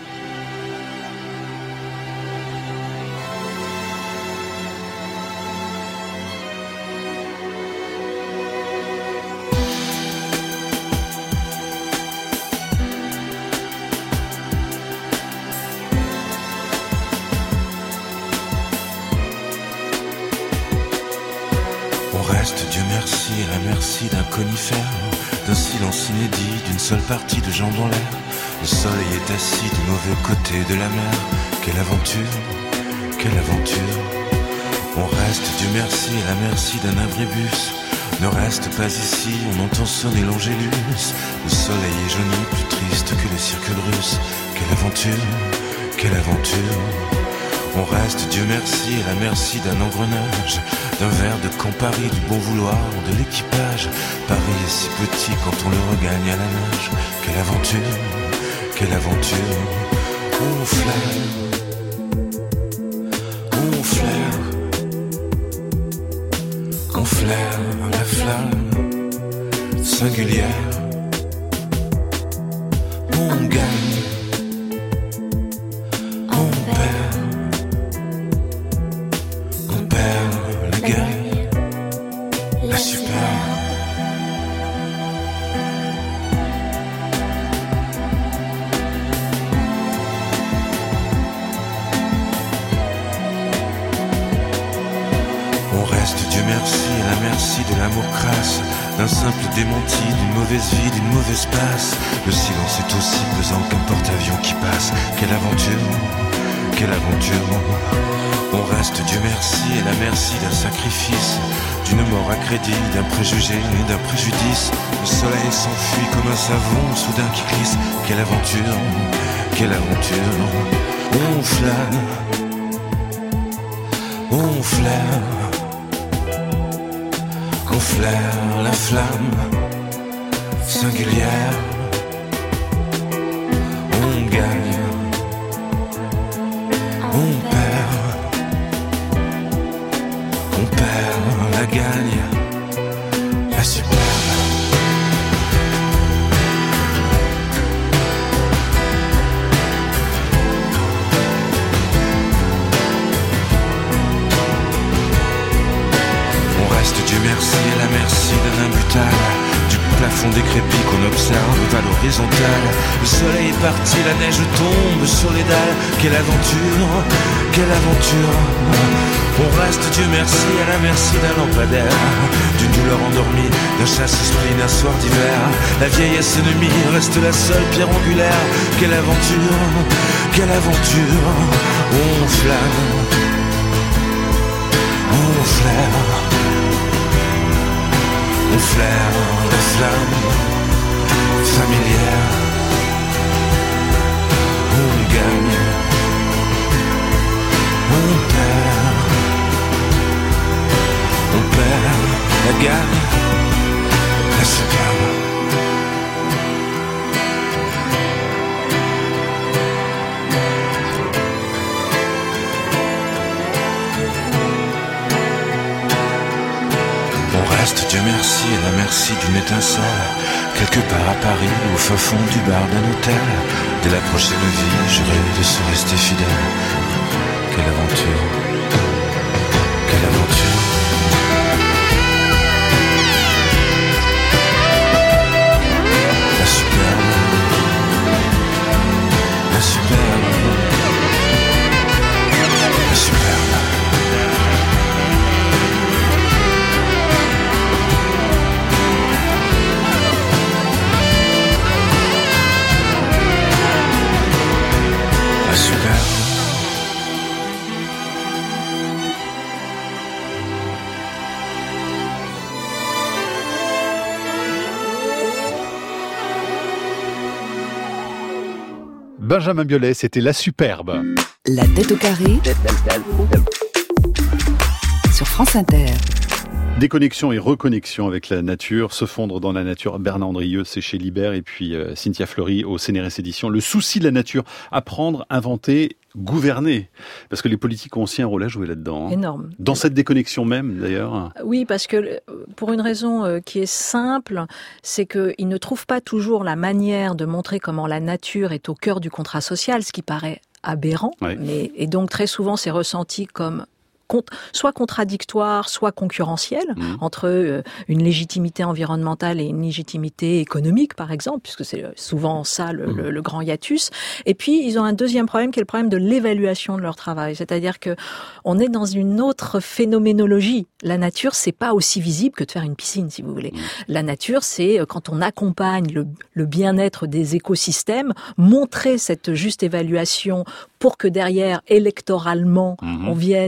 Dieu merci, à la merci d'un conifère, d'un silence inédit, d'une seule partie de jambes en l'air. Le soleil est assis du mauvais côté de la mer. Quelle aventure, quelle aventure. On reste, Dieu merci, à la merci d'un abribus. Ne reste pas ici, on entend sonner l'angélus. Le soleil est jauni, plus triste que les circules russes. Quelle aventure, quelle aventure. On reste, Dieu merci, à la merci d'un engrenage, d'un verre de Campari, du bon vouloir de l'équipage. Paris est si petit quand on le regagne à la nage. Quelle aventure, quelle aventure. on flaire, on flaire la flamme singulière, on gagne, on perd, on perd la gagne, la superbe. Dieu merci, à la merci de l'amour crasse, d'un simple démenti, d'une mauvaise vie, d'une mauvaise passe. Le silence est aussi pesant qu'un porte-avions qui passe. Quelle aventure, quelle aventure. On reste Dieu merci, à la merci d'un sacrifice, d'une mort à crédit, d'un préjugé, d'un préjudice. Le soleil s'enfuit comme un savon soudain qui glisse. Quelle aventure, quelle aventure. On flâne, on flaire, on flaire la flamme singulière, on gagne, on perd, on perd la gagne, la superbe. Dieu merci, à la merci d'un imbutal, du plafond décrépit qu'on observe à l'horizontale. Le soleil est parti, la neige tombe sur les dalles. Quelle aventure, quelle aventure. On reste Dieu merci, à la merci d'un lampadaire, d'une douleur endormie, d'un chasse-esprit, d'un soir d'hiver. La vieillesse ennemie reste la seule pierre angulaire. Quelle aventure, quelle aventure. On flâne, on flaire, on flaire la flamme familière, on gagne, on perd, on perd la gagne, la superbe. Dieu merci, et la merci d'une étincelle, quelque part à Paris, au fin fond du bar d'un hôtel. Dès la prochaine vie, je rêve de se rester fidèle. Quelle aventure, quelle aventure. La superbe, la superbe, la superbe. Benjamin Biolay, c'était La Superbe. La tête au carré sur France Inter. Déconnexion et reconnexion avec la nature, se fondre dans la nature. Bernard Andrieux, c'est chez Libert, et puis euh, Cynthia Fleury au C N R S Éditions. Le souci de la nature, apprendre, inventer, gouverner. Parce que les politiques ont aussi un rôle à jouer là-dedans. Hein. Énorme. Dans cette déconnexion même, d'ailleurs. Oui, parce que pour une raison qui est simple, c'est qu'ils ne trouvent pas toujours la manière de montrer comment la nature est au cœur du contrat social, ce qui paraît aberrant. Ouais. Mais, et donc très souvent, c'est ressenti comme soit contradictoire, soit concurrentiel mmh. entre euh, une légitimité environnementale et une légitimité économique, par exemple, puisque c'est souvent ça le, mmh. le, le grand hiatus. Et puis, ils ont un deuxième problème qui est le problème de l'évaluation de leur travail. C'est-à-dire que on est dans une autre phénoménologie. La nature, c'est pas aussi visible que de faire une piscine, si vous voulez. Mmh. La nature, c'est quand on accompagne le, le bien-être des écosystèmes, montrer cette juste évaluation pour que derrière, électoralement, mmh. on vienne euh,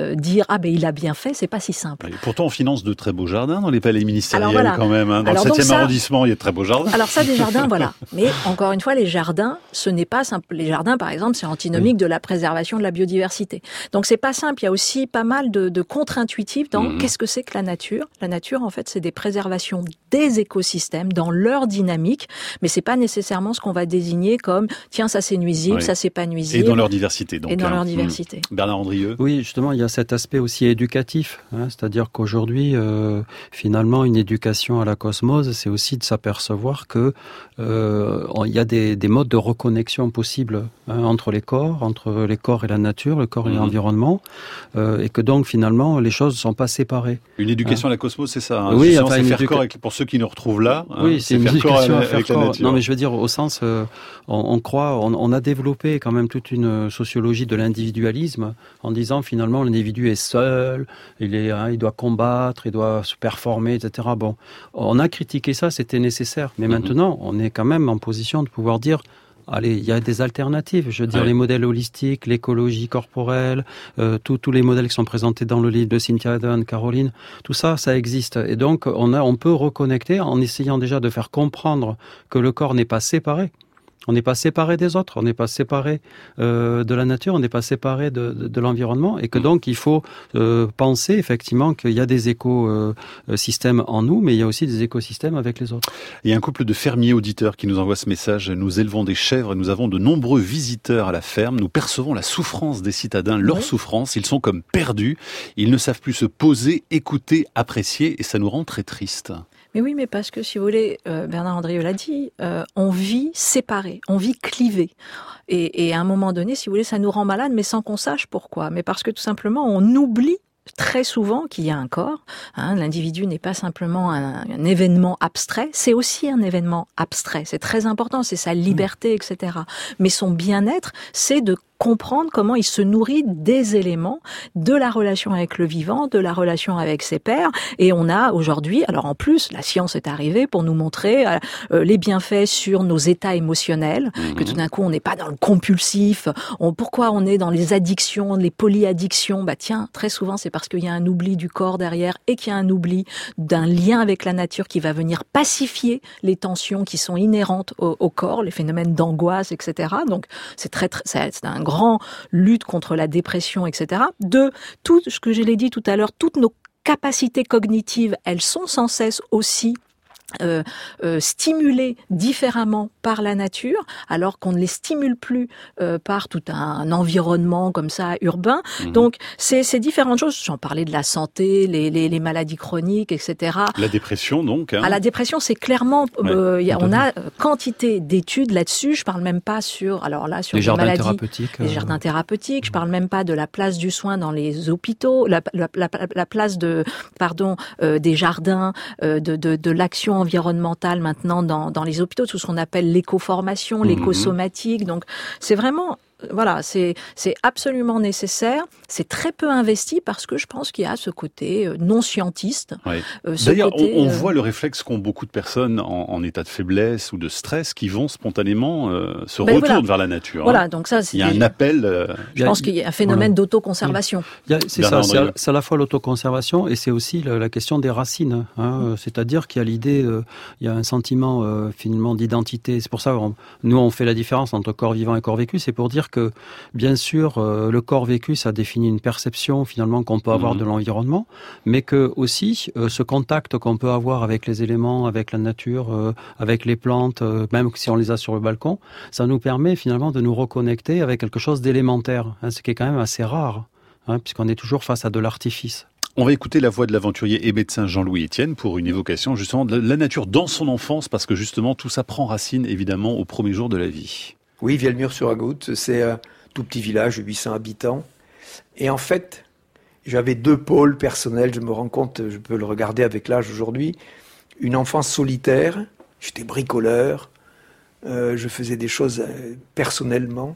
euh, dire ah ben il a bien fait, c'est pas si simple. Et pourtant, on finance de très beaux jardins dans les palais ministériels voilà. quand même. Hein. Dans Alors le septième ça, arrondissement, il y a de très beaux jardins. Alors ça, des jardins, voilà. Mais encore une fois, les jardins, ce n'est pas simple. Les jardins, par exemple, c'est antinomique oui. de la préservation de la biodiversité. Donc c'est pas simple. Il y a aussi pas mal de, de contre-intuitifs dans mmh. qu'est-ce que c'est que la nature. La nature, en fait, c'est des préservations des écosystèmes dans leur dynamique, mais c'est pas nécessairement ce qu'on va désigner comme tiens, ça c'est nuisible, oui. ça c'est pas nuisible. Et dans leur diversité. Donc, Et dans hein. leur diversité. Mmh. Bernard Andrieux. Oui, justement, il y a cet aspect aussi éducatif, hein, c'est-à-dire qu'aujourd'hui, euh, finalement, une éducation à la cosmose, c'est aussi de s'apercevoir que euh, il y a des, des modes de reconnexion possibles hein, entre les corps, entre les corps et la nature, le corps mmh. et l'environnement, euh, et que donc finalement, les choses ne sont pas séparées. Une éducation hein. à la cosmose, c'est ça. Hein. Oui, enfin, c'est faire éduca... corps avec, pour ceux qui nous retrouvent là. Oui, hein, c'est, c'est une faire éducation corps à faire avec corps. la nature. Non, mais je veux dire au sens, euh, on, on croit, on, on a développé quand même toute une sociologie de l'individualisme en disant finalement l'individu est seul, il est, hein, il doit combattre, il doit se performer, et cetera. Bon, on a critiqué ça, c'était nécessaire, mais mm-hmm. maintenant, on est quand même en position de pouvoir dire. Allez, il y a des alternatives. Je veux dire, ouais. les modèles holistiques, l'écologie corporelle, euh, tous tous les modèles qui sont présentés dans le livre de Cynthia et Anne-Caroline, tout ça, ça existe. Et donc, on a, on peut reconnecter en essayant déjà de faire comprendre que le corps n'est pas séparé. On n'est pas séparé des autres, on n'est pas séparé euh, de la nature, on n'est pas séparé de, de, de l'environnement, et que donc il faut euh, penser effectivement qu'il y a des écosystèmes en nous, mais il y a aussi des écosystèmes avec les autres. Il y a un couple de fermiers auditeurs qui nous envoie ce message. Nous élevons des chèvres et nous avons de nombreux visiteurs à la ferme. Nous percevons la souffrance des citadins, leur oui. souffrance. Ils sont comme perdus. Ils ne savent plus se poser, écouter, apprécier, et ça nous rend très tristes. Mais oui, mais parce que, si vous voulez, euh, Bernard Andrieux l'a dit, euh, on vit séparé, on vit clivé. Et, et à un moment donné, si vous voulez, ça nous rend malade, mais sans qu'on sache pourquoi. Mais parce que tout simplement, on oublie très souvent qu'il y a un corps. Hein, l'individu n'est pas simplement un, un événement abstrait, c'est aussi un événement abstrait. C'est très important, c'est sa liberté, et cetera. Mais son bien-être, c'est de comprendre comment il se nourrit des éléments de la relation avec le vivant, de la relation avec ses pairs. Et on a aujourd'hui, alors en plus, la science est arrivée pour nous montrer euh, les bienfaits sur nos états émotionnels, mmh. que tout d'un coup on n'est pas dans le compulsif. On, pourquoi on est dans les addictions, les polyaddictions ? Bah tiens, très souvent c'est parce qu'il y a un oubli du corps derrière et qu'il y a un oubli d'un lien avec la nature qui va venir pacifier les tensions qui sont inhérentes au, au corps, les phénomènes d'angoisse, et cetera. Donc c'est très, très c'est un grand lutte contre la dépression, et cetera. Deux, tout ce que je l'ai dit tout à l'heure, toutes nos capacités cognitives, elles sont sans cesse aussi Euh, euh, stimulés différemment par la nature, alors qu'on ne les stimule plus euh, par tout un, un environnement comme ça urbain. Mmh. Donc c'est, c'est différentes choses. J'en parlais de la santé, les, les, les maladies chroniques, et cetera. La dépression donc. Hein. À la dépression, c'est clairement. Ouais, euh, y a, on a quantité d'études là-dessus. Je parle même pas sur. Alors là, sur les, les jardins maladies, thérapeutiques. Les euh... jardins thérapeutiques. Je parle même pas de la place du soin dans les hôpitaux, la, la, la, la place de, pardon, euh, des jardins, euh, de, de, de l'action environnementale maintenant dans, dans les hôpitaux, tout ce qu'on appelle l'éco-formation, mmh. l'éco-somatique. Donc, c'est vraiment... Voilà, c'est c'est absolument nécessaire. C'est très peu investi parce que je pense qu'il y a ce côté non scientiste. Ouais. Euh, ce D'ailleurs, côté, on, on euh... voit le réflexe qu'ont beaucoup de personnes en, en état de faiblesse ou de stress qui vont spontanément euh, se ben retournent voilà. vers la nature. Voilà, hein. donc ça, c'est il y a un appel. Euh... Je pense qu'il y a un phénomène voilà. d'autoconservation. Il y a, c'est Bernard ça, c'est à, c'est à la fois l'autoconservation et c'est aussi la, la question des racines. Hein. Mmh. C'est-à-dire qu'il y a l'idée, euh, il y a un sentiment euh, finalement d'identité. C'est pour ça que nous on fait la différence entre corps vivant et corps vécu. C'est pour dire que bien Bien sûr, euh, le corps vécu, ça définit une perception finalement qu'on peut avoir mmh. de l'environnement, mais que aussi euh, ce contact qu'on peut avoir avec les éléments, avec la nature, euh, avec les plantes, euh, même si on les a sur le balcon, ça nous permet finalement de nous reconnecter avec quelque chose d'élémentaire, hein, ce qui est quand même assez rare, hein, puisqu'on est toujours face à de l'artifice. On va écouter la voix de l'aventurier et médecin Jean-Louis Etienne pour une évocation justement de la nature dans son enfance, parce que justement tout ça prend racine évidemment au premier jour de la vie. Oui, Vielmur-sur-Agout, c'est euh... tout petit village, huit cents habitants. Et en fait, j'avais deux pôles personnels, je me rends compte, je peux le regarder avec l'âge aujourd'hui. Une enfance solitaire, j'étais bricoleur, euh, je faisais des choses euh, personnellement.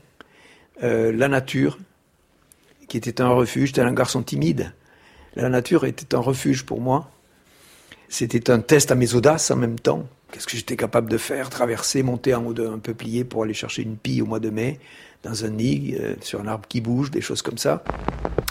Euh, la nature, qui était un refuge, j'étais un garçon timide. La nature était un refuge pour moi. C'était un test à mes audaces en même temps. Qu'est-ce que j'étais capable de faire ? Traverser, monter en haut d'un peuplier pour aller chercher une pie au mois de mai, dans un nid, euh, sur un arbre qui bouge, des choses comme ça.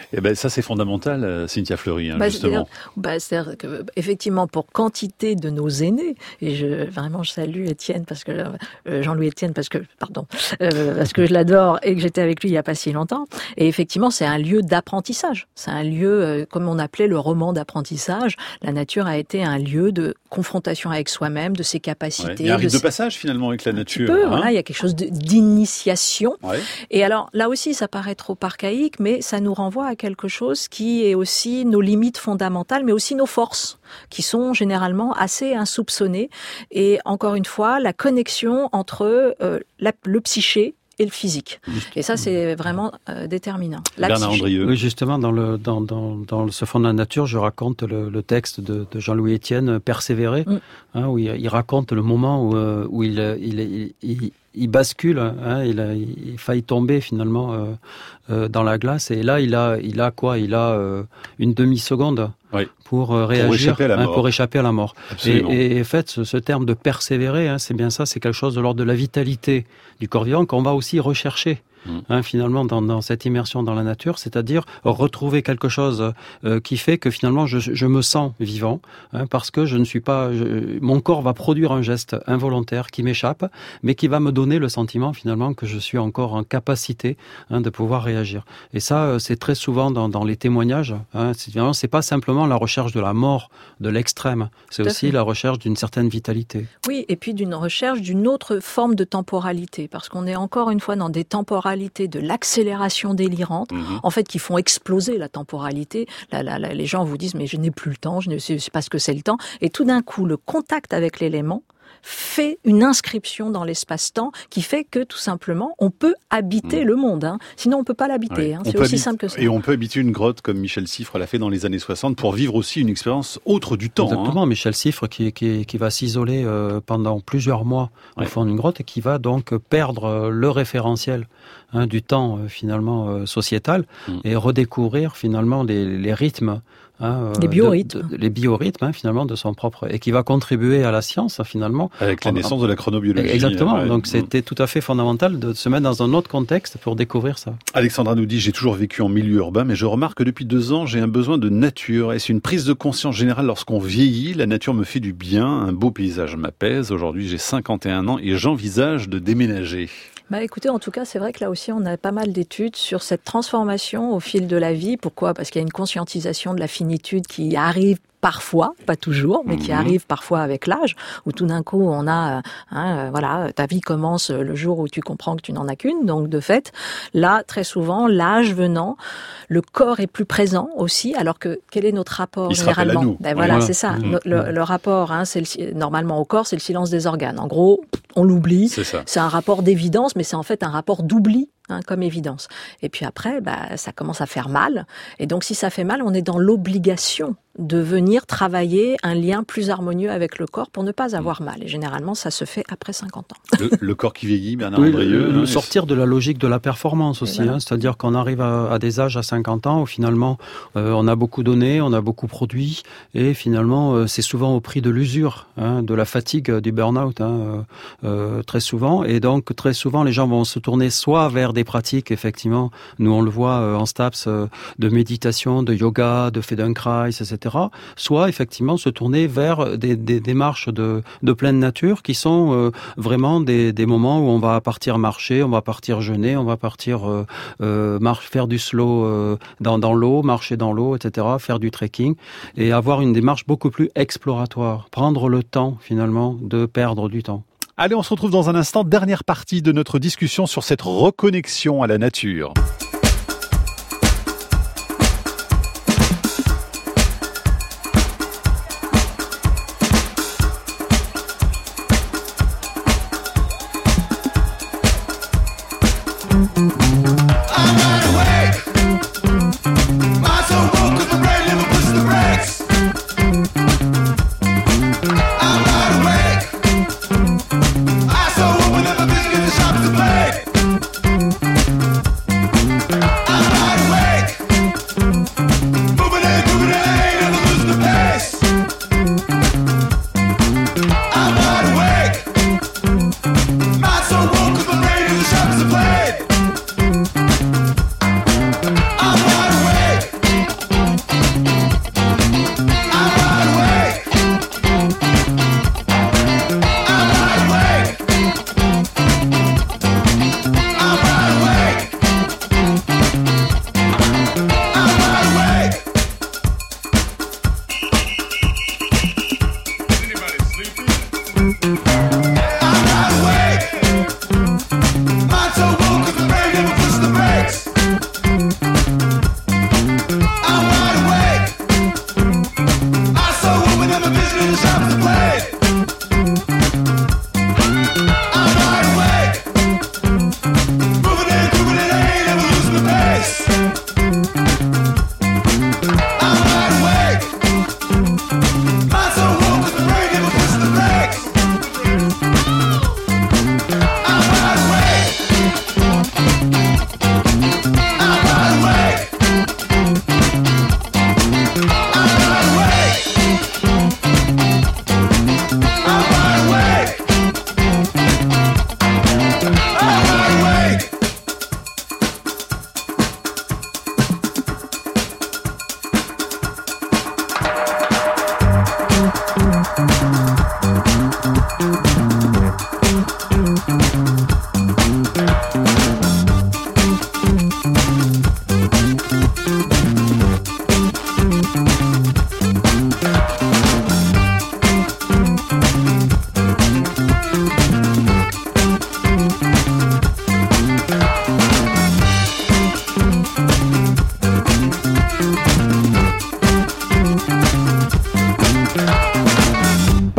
Et ben ça c'est fondamental, euh, Cynthia Fleury, hein, bah, justement. C'est-à-dire, bah, c'est-à-dire que effectivement pour quantité de nos aînés, et je vraiment je salue Étienne parce que euh, Jean-Louis Étienne parce que pardon euh, parce que je l'adore et que j'étais avec lui il y a pas si longtemps. Et effectivement c'est un lieu d'apprentissage, c'est un lieu euh, comme on appelait le roman d'apprentissage. La nature a été un lieu de confrontation avec soi-même, de ses capacités. Ouais, il y a un rite de, de passage finalement avec la nature. Peu, hein. Voilà, il y a quelque chose de, d'initiation. Ouais. Et alors là aussi ça paraît trop archaïque, mais ça nous renvoie à quelque chose qui est aussi nos limites fondamentales, mais aussi nos forces, qui sont généralement assez insoupçonnées. Et encore une fois, la connexion entre euh, la, le psyché et le physique. Et ça, c'est vraiment euh, déterminant. La Bernard Andrieux. Oui, justement, dans, le, dans, dans, dans ce fond de la nature, je raconte le, le texte de, de Jean-Louis Étienne, Persévérer, mm. hein, où il, il raconte le moment où, où il, il, il, il il bascule, hein, il, a, il faillit tomber finalement euh, euh, dans la glace. Et là, il a, il a quoi Il a euh, une demi-seconde oui. pour euh, réagir, pour échapper à la hein, mort. Pour échapper à la mort. Absolument. Et, et en fait, ce, ce terme de persévérer, hein, c'est bien ça, c'est quelque chose de l'ordre de la vitalité du corps vivant qu'on va aussi rechercher. Hein, finalement dans, dans cette immersion dans la nature, c'est-à-dire retrouver quelque chose euh, qui fait que finalement je, je me sens vivant, hein, parce que je ne suis pas, je, mon corps va produire un geste involontaire qui m'échappe, mais qui va me donner le sentiment finalement que je suis encore en capacité hein, de pouvoir réagir. Et ça, c'est très souvent dans, dans les témoignages. Hein, c'est, finalement, c'est pas simplement la recherche de la mort, de l'extrême, c'est Tout aussi la recherche d'une certaine vitalité. Oui, et puis d'une recherche d'une autre forme de temporalité, parce qu'on est encore une fois dans des temporalités de l'accélération délirante, mmh. en fait, qui font exploser la temporalité. La, la, la, les gens vous disent, mais je n'ai plus le temps, je ne sais pas ce que c'est le temps. Et tout d'un coup, le contact avec l'élément fait une inscription dans l'espace-temps qui fait que, tout simplement, on peut habiter mmh. le monde. Hein. Sinon, on ne peut pas l'habiter. Oui. Hein. C'est aussi habiter, simple que ça. Et on peut habiter une grotte, comme Michel Siffre l'a fait dans les années soixante, pour vivre aussi une expérience autre du temps. Exactement. Hein. Michel Siffre qui, qui, qui va s'isoler euh, pendant plusieurs mois au ouais. fond d'une grotte et qui va donc perdre euh, le référentiel hein, du temps, euh, finalement, euh, sociétal mmh. et redécouvrir, finalement, les, les rythmes Hein, les biorhythmes. De, de, les biorhythmes, hein, finalement, de son propre... Et qui va contribuer à la science, finalement. Avec la naissance de la chronobiologie. Exactement. Ouais. Donc, c'était tout à fait fondamental de se mettre dans un autre contexte pour découvrir ça. Alexandra nous dit, j'ai toujours vécu en milieu urbain, mais je remarque que depuis deux ans, j'ai un besoin de nature. Et c'est une prise de conscience générale lorsqu'on vieillit. La nature me fait du bien. Un beau paysage m'apaise. Aujourd'hui, j'ai cinquante et un ans et j'envisage de déménager. Bah écoutez, en tout cas, c'est vrai que là aussi, on a pas mal d'études sur cette transformation au fil de la vie. Pourquoi ? Parce qu'il y a une conscientisation de la finitude qui arrive parfois, pas toujours, mais qui arrive parfois avec l'âge, où tout d'un coup on a, hein, voilà, ta vie commence le jour où tu comprends que tu n'en as qu'une. Donc de fait, là, très souvent, l'âge venant, le corps est plus présent aussi. Alors que quel est notre rapport Il généralement ? Se rappelle à nous. Ben voilà, voilà, c'est ça. Mmh. Le, le rapport, hein, c'est le, normalement au corps, c'est le silence des organes. En gros, on l'oublie. C'est ça. C'est un rapport d'évidence, mais c'est en fait un rapport d'oubli. Hein, comme évidence. Et puis après, bah, ça commence à faire mal. Et donc, si ça fait mal, on est dans l'obligation de venir travailler un lien plus harmonieux avec le corps pour ne pas avoir mal. Et généralement, ça se fait après cinquante ans. Le, le corps qui vieillit, Bernard oui, Andrieux. Le, hein, sortir de la logique de la performance aussi. Voilà. Hein, c'est-à-dire qu'on arrive à, à des âges à cinquante ans où finalement, euh, on a beaucoup donné, on a beaucoup produit. Et finalement, euh, c'est souvent au prix de l'usure, hein, de la fatigue, du burn-out, hein, euh, très souvent. Et donc, très souvent, les gens vont se tourner soit vers des pratiques, effectivement, nous on le voit euh, en STAPS, euh, de méditation, de yoga, de Feldenkrais, et cetera. Soit effectivement se tourner vers des, des démarches de, de pleine nature qui sont euh, vraiment des, des moments où on va partir marcher, on va partir jeûner, on va partir euh, euh, marche, faire du slow euh, dans, dans l'eau, marcher dans l'eau, et cetera, faire du trekking et avoir une démarche beaucoup plus exploratoire, prendre le temps finalement de perdre du temps. Allez, on se retrouve dans un instant, dernière partie de notre discussion sur cette reconnexion à la nature.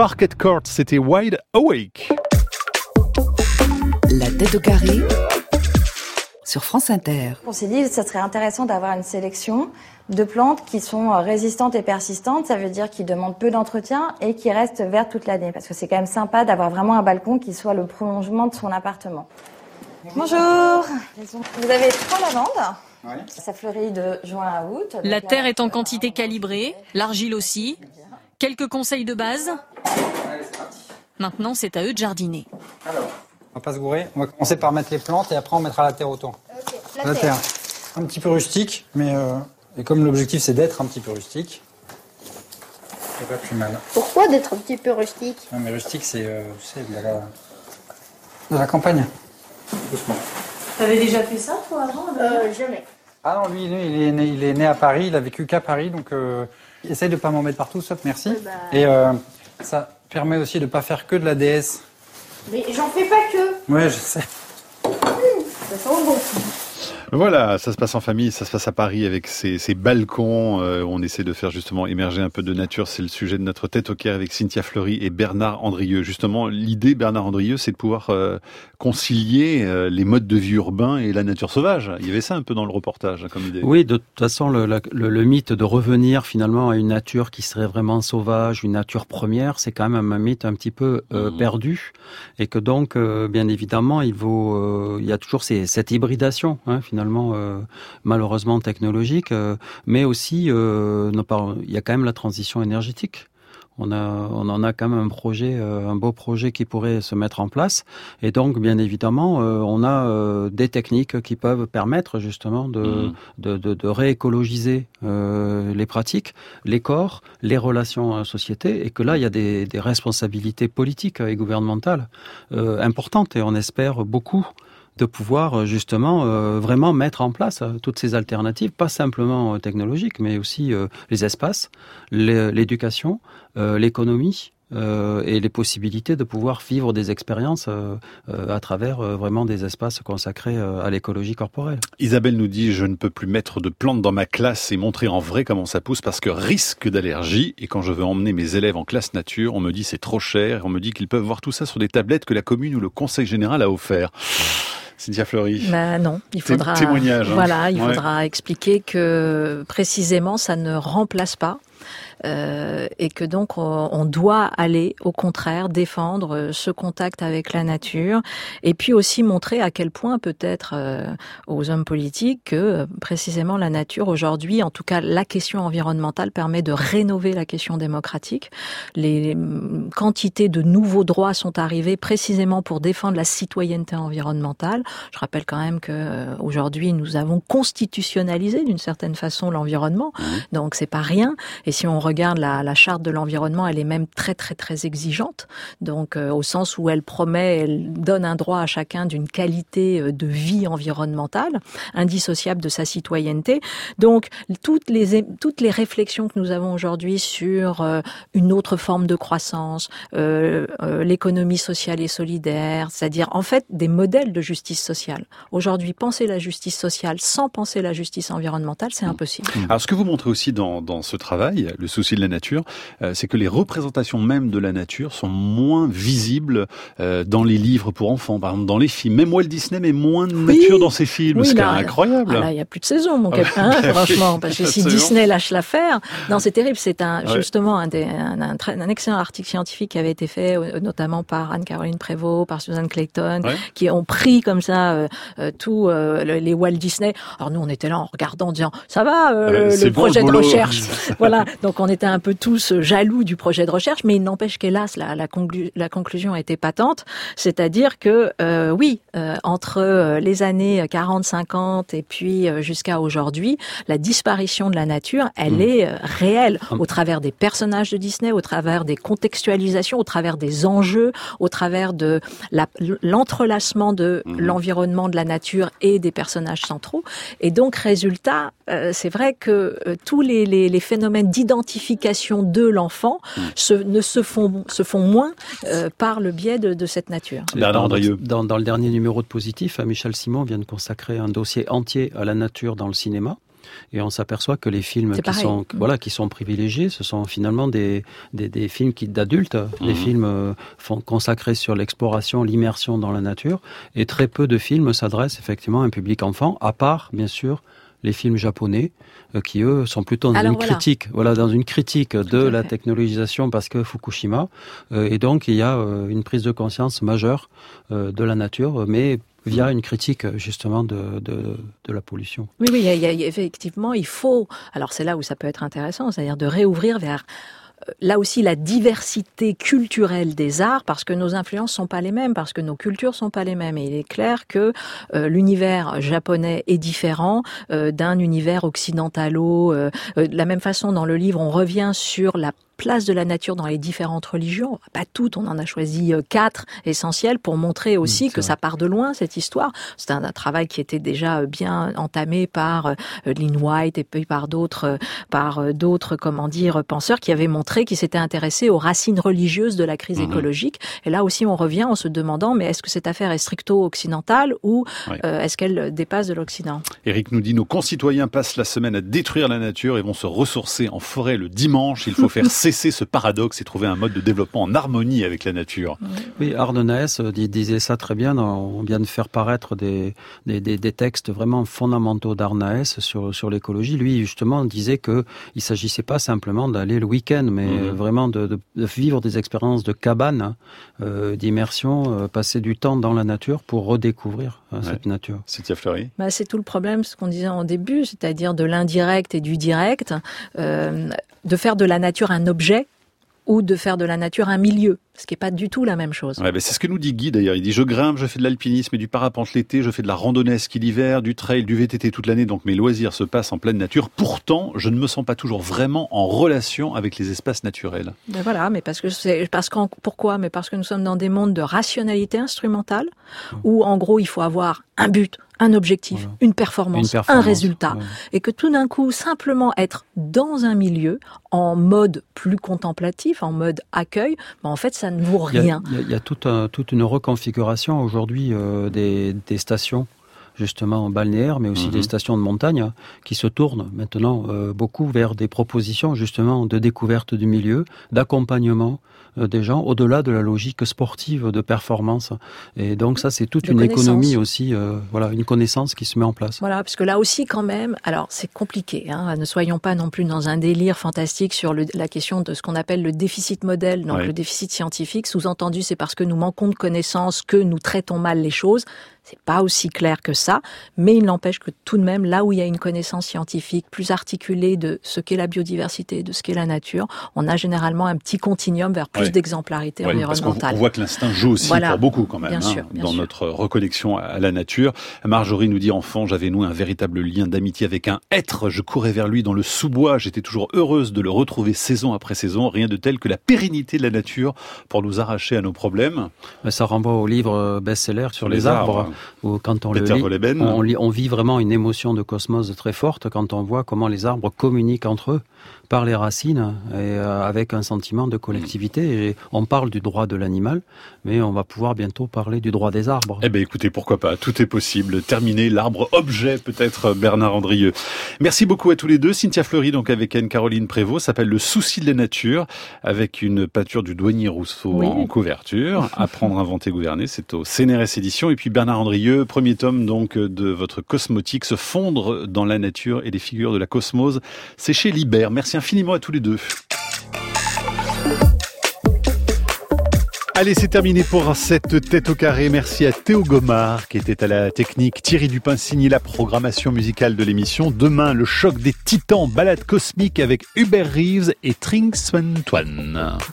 Market Court, c'était Wide Awake. La tête au carré sur France Inter. On s'est dit que ça serait intéressant d'avoir une sélection de plantes qui sont résistantes et persistantes. Ça veut dire qui demandent peu d'entretien et qui restent vertes toute l'année. Parce que c'est quand même sympa d'avoir vraiment un balcon qui soit le prolongement de son appartement. Bonjour. Vous avez trois lavandes. Oui. Ça fleurit de juin à août. La terre est en quantité calibrée, l'argile aussi. Quelques conseils de base. Maintenant, c'est à eux de jardiner. Alors, on va pas se gourer. On va commencer par mettre les plantes et après on mettra la terre autour. Okay. La, la terre. terre. Un petit peu rustique, mais euh, et comme l'objectif c'est d'être un petit peu rustique, c'est pas plus mal. Pourquoi d'être un petit peu rustique? Non, mais rustique, c'est euh, de la, de la campagne. Doucement. T'avais déjà fait ça, toi, avant? euh, Jamais. Ah non, lui, lui il, est né, il est né à Paris, il a vécu qu'à Paris, donc euh, essaye de pas m'en mettre partout, sauf merci. Bah... Et euh, ça permet aussi de pas faire que de la D S. Mais j'en fais pas que. Ouais, je sais. Mmh, ça sent bon. Voilà, ça se passe en famille, ça se passe à Paris avec ces, ces balcons. Euh, on essaie de faire justement émerger un peu de nature. C'est le sujet de notre tête au carré avec Cynthia Fleury et Bernard Andrieux. Justement, l'idée, Bernard Andrieux, c'est de pouvoir euh, concilier euh, les modes de vie urbains et la nature sauvage. Il y avait ça un peu dans le reportage comme idée. Oui, de toute façon, le, le, le mythe de revenir finalement à une nature qui serait vraiment sauvage, une nature première, c'est quand même un mythe un petit peu euh, mmh. perdu. Et que donc, euh, bien évidemment, il, vaut, euh, il y a toujours ces, cette hybridation, hein, finalement. Finalement, euh, malheureusement technologique, euh, mais aussi, euh, il y a quand même la transition énergétique. On, a, on en a quand même un projet, euh, un beau projet qui pourrait se mettre en place. Et donc, bien évidemment, euh, on a euh, des techniques qui peuvent permettre justement de, mmh. de, de, de réécologiser euh, les pratiques, les corps, les relations en société, et que là, il y a des, des responsabilités politiques et gouvernementales euh, importantes, et on espère beaucoup de pouvoir justement euh, vraiment mettre en place euh, toutes ces alternatives, pas simplement euh, technologiques, mais aussi euh, les espaces, l'éducation, euh, l'économie euh, et les possibilités de pouvoir vivre des expériences euh, euh, à travers euh, vraiment des espaces consacrés euh, à l'écologie corporelle. Isabelle nous dit « Je ne peux plus mettre de plantes dans ma classe et montrer en vrai comment ça pousse parce que risque d'allergie. Et quand je veux emmener mes élèves en classe nature, on me dit c'est trop cher. On me dit qu'ils peuvent voir tout ça sur des tablettes que la commune ou le conseil général a offert. » Cynthia Fleury. Bah non, il faudra témoignage. Hein. Voilà, il ouais. faudra expliquer que précisément ça ne remplace pas. Euh, et que donc on, on doit aller au contraire défendre ce contact avec la nature et puis aussi montrer à quel point peut-être euh, aux hommes politiques que euh, précisément la nature aujourd'hui, en tout cas la question environnementale permet de rénover la question démocratique. Les, les quantités de nouveaux droits sont arrivés précisément pour défendre la citoyenneté environnementale. Je rappelle quand même que euh, aujourd'hui nous avons constitutionnalisé d'une certaine façon l'environnement, mmh. donc c'est pas rien. Et si on regarde la, la charte de l'environnement, elle est même très très très exigeante, donc euh, au sens où elle promet, elle donne un droit à chacun d'une qualité euh, de vie environnementale, indissociable de sa citoyenneté. Donc toutes les toutes les réflexions que nous avons aujourd'hui sur euh, une autre forme de croissance, euh, euh, l'économie sociale et solidaire, c'est-à-dire en fait des modèles de justice sociale. Aujourd'hui, penser la justice sociale sans penser la justice environnementale, c'est impossible. Alors ce que vous montrez aussi dans, dans ce travail, le souci de la nature, euh, c'est que les représentations même de la nature sont moins visibles euh, dans les livres pour enfants, par exemple dans les films. Même Walt Disney met moins de oui, nature dans ses films, oui, c'est là, incroyable. Ah là, il n'y a plus de saison, mon capitaine, hein, franchement, parce que si Disney lâche l'affaire, non, c'est terrible. C'est un ouais. justement un, des, un, un, un excellent article scientifique qui avait été fait, notamment par Anne-Caroline Prévost, par Susan Clayton, ouais. qui ont pris comme ça euh, euh, tous euh, les Walt Disney. Alors nous, on était là en regardant, en disant ça va, euh, ouais, le projet bon, le de recherche, voilà. Donc on était un peu tous jaloux du projet de recherche, mais il n'empêche qu'hélas, la, la, conclu- la conclusion était patente, c'est-à-dire que euh, oui, euh, entre les années quarante cinquante et puis euh, jusqu'à aujourd'hui, la disparition de la nature, elle mmh. est euh, réelle, au travers des personnages de Disney, au travers des contextualisations, au travers des enjeux, au travers de la, l'entrelacement de mmh. l'environnement, de la nature et des personnages centraux. Et donc, résultat, euh, c'est vrai que euh, tous les, les, les phénomènes d'identification de l'enfant mmh. se, ne se font, se font moins euh, par le biais de, de cette nature. Dans, dans, dans le dernier numéro de Positif, Michel Simon vient de consacrer un dossier entier à la nature dans le cinéma. Et on s'aperçoit que les films C'est qui pareil. sont, voilà, qui sont privilégiés, ce sont finalement des, des, des films qui, d'adultes, mmh. des films euh, font, consacrés sur l'exploration, l'immersion dans la nature. Et très peu de films s'adressent effectivement à un public enfant, à part, bien sûr, les films japonais, euh, qui eux sont plutôt dans Alors, une voilà. critique, voilà, dans une critique de la technologisation parce que Fukushima, euh, et donc il y a euh, une prise de conscience majeure euh, de la nature, mais via une critique justement de, de, de la pollution. Oui, oui, il y a, il y a, effectivement, il faut. Alors c'est là où ça peut être intéressant, c'est-à-dire de réouvrir vers. Là aussi, la diversité culturelle des arts, parce que nos influences sont pas les mêmes, parce que nos cultures sont pas les mêmes. Et il est clair que euh, l'univers japonais est différent euh, d'un univers occidentalo. Euh, euh, de la même façon, dans le livre, on revient sur la place de la nature dans les différentes religions. Pas toutes, on en a choisi quatre essentielles pour montrer aussi mmh, que vrai. Ça part de loin, cette histoire. C'est un, un travail qui était déjà bien entamé par euh, Lynn White et puis par d'autres, euh, par euh, d'autres, comment dire, penseurs qui avaient montré qu'ils s'étaient intéressés aux racines religieuses de la crise mmh. écologique. Et là aussi, on revient en se demandant, mais est-ce que cette affaire est stricto-occidentale ou ouais. euh, est-ce qu'elle dépasse de l'Occident ? Éric nous dit, nos concitoyens passent la semaine à détruire la nature et vont se ressourcer en forêt le dimanche. Il faut faire cesser ce paradoxe et trouver un mode de développement en harmonie avec la nature. Oui, Arne Naes disait ça très bien. On vient de faire paraître des, des, des, des textes vraiment fondamentaux d'Arne Naes sur, sur l'écologie. Lui, justement, disait qu'il ne s'agissait pas simplement d'aller le week-end, mais mmh. vraiment de, de, de vivre des expériences de cabane, euh, d'immersion, euh, passer du temps dans la nature pour redécouvrir euh, ouais. cette nature. Cynthia Fleury. Bah, c'est tout le problème, ce qu'on disait en début, c'est-à-dire de l'indirect et du direct, euh, de faire de la nature un objet ou de faire de la nature un milieu, ce qui n'est pas du tout la même chose. Ouais, bah c'est ce que nous dit Guy d'ailleurs. Il dit « Je grimpe, je fais de l'alpinisme et du parapente l'été, je fais de la randonnée à ski l'hiver, du trail, du V T T toute l'année, donc mes loisirs se passent en pleine nature. Pourtant, je ne me sens pas toujours vraiment en relation avec les espaces naturels. » Ben voilà, mais parce que c'est parce qu'en pourquoi Mais parce que nous sommes dans des mondes de rationalité instrumentale, mmh. où en gros il faut avoir un but, un objectif, voilà. une, performance, une performance, un résultat. Ouais. Et que tout d'un coup, simplement être dans un milieu, en mode plus contemplatif, en mode accueil, ben en fait, ça ne vaut rien. Il y a, il y a toute, un, toute une reconfiguration aujourd'hui euh, des, des stations, justement balnéaires, mais aussi mmh. des stations de montagne, qui se tournent maintenant euh, beaucoup vers des propositions justement de découverte du milieu, d'accompagnement euh, des gens, au-delà de la logique sportive de performance. Et donc ça, c'est toute de une économie aussi, euh, voilà, une connaissance qui se met en place. Voilà, parce que là aussi quand même, alors c'est compliqué, hein, ne soyons pas non plus dans un délire fantastique sur le, la question de ce qu'on appelle le déficit modèle, donc ouais. le déficit scientifique. Sous-entendu, c'est parce que nous manquons de connaissances que nous traitons mal les choses. C'est pas aussi clair que ça, mais il n'empêche que tout de même, là où il y a une connaissance scientifique plus articulée de ce qu'est la biodiversité, de ce qu'est la nature, on a généralement un petit continuum vers plus ouais. d'exemplarité ouais, environnementale. Parce qu'on voit que l'instinct joue aussi voilà. pour beaucoup quand même, bien hein, sûr, bien dans sûr. notre reconnexion à la nature. Marjorie nous dit, enfant, j'avais noué un véritable lien d'amitié avec un être. Je courais vers lui dans le sous-bois. J'étais toujours heureuse de le retrouver saison après saison. Rien de tel que la pérennité de la nature pour nous arracher à nos problèmes. Ça renvoie au livre best-seller sur, sur les, les arbres. arbres. Où quand on Peter le lit, on, lit, on vit vraiment une émotion de cosmos très forte quand on voit comment les arbres communiquent entre eux par les racines et euh, avec un sentiment de collectivité. Et on parle du droit de l'animal, mais on va pouvoir bientôt parler du droit des arbres. Eh bien écoutez, pourquoi pas, tout est possible. Terminer l'arbre objet peut-être, Bernard Andrieux. Merci beaucoup à tous les deux. Cynthia Fleury, donc avec Anne-Caroline Prévost, s'appelle Le souci de la nature, avec une peinture du douanier Rousseau oui. en couverture. Apprendre, inventer, gouverner, c'est au C N R S Éditions. Et puis Bernard Andrieux, premier tome donc de votre Cosmotique, Se fondre dans la nature et les figures de la cosmose. C'est chez Libère. Merci infiniment à tous les deux. Allez, c'est terminé pour cette tête au carré. Merci à Théo Gomard qui était à la technique. Thierry Dupin signe la programmation musicale de l'émission. Demain, le choc des titans, balade cosmique avec Hubert Reeves et Trinh Xuan Tuan.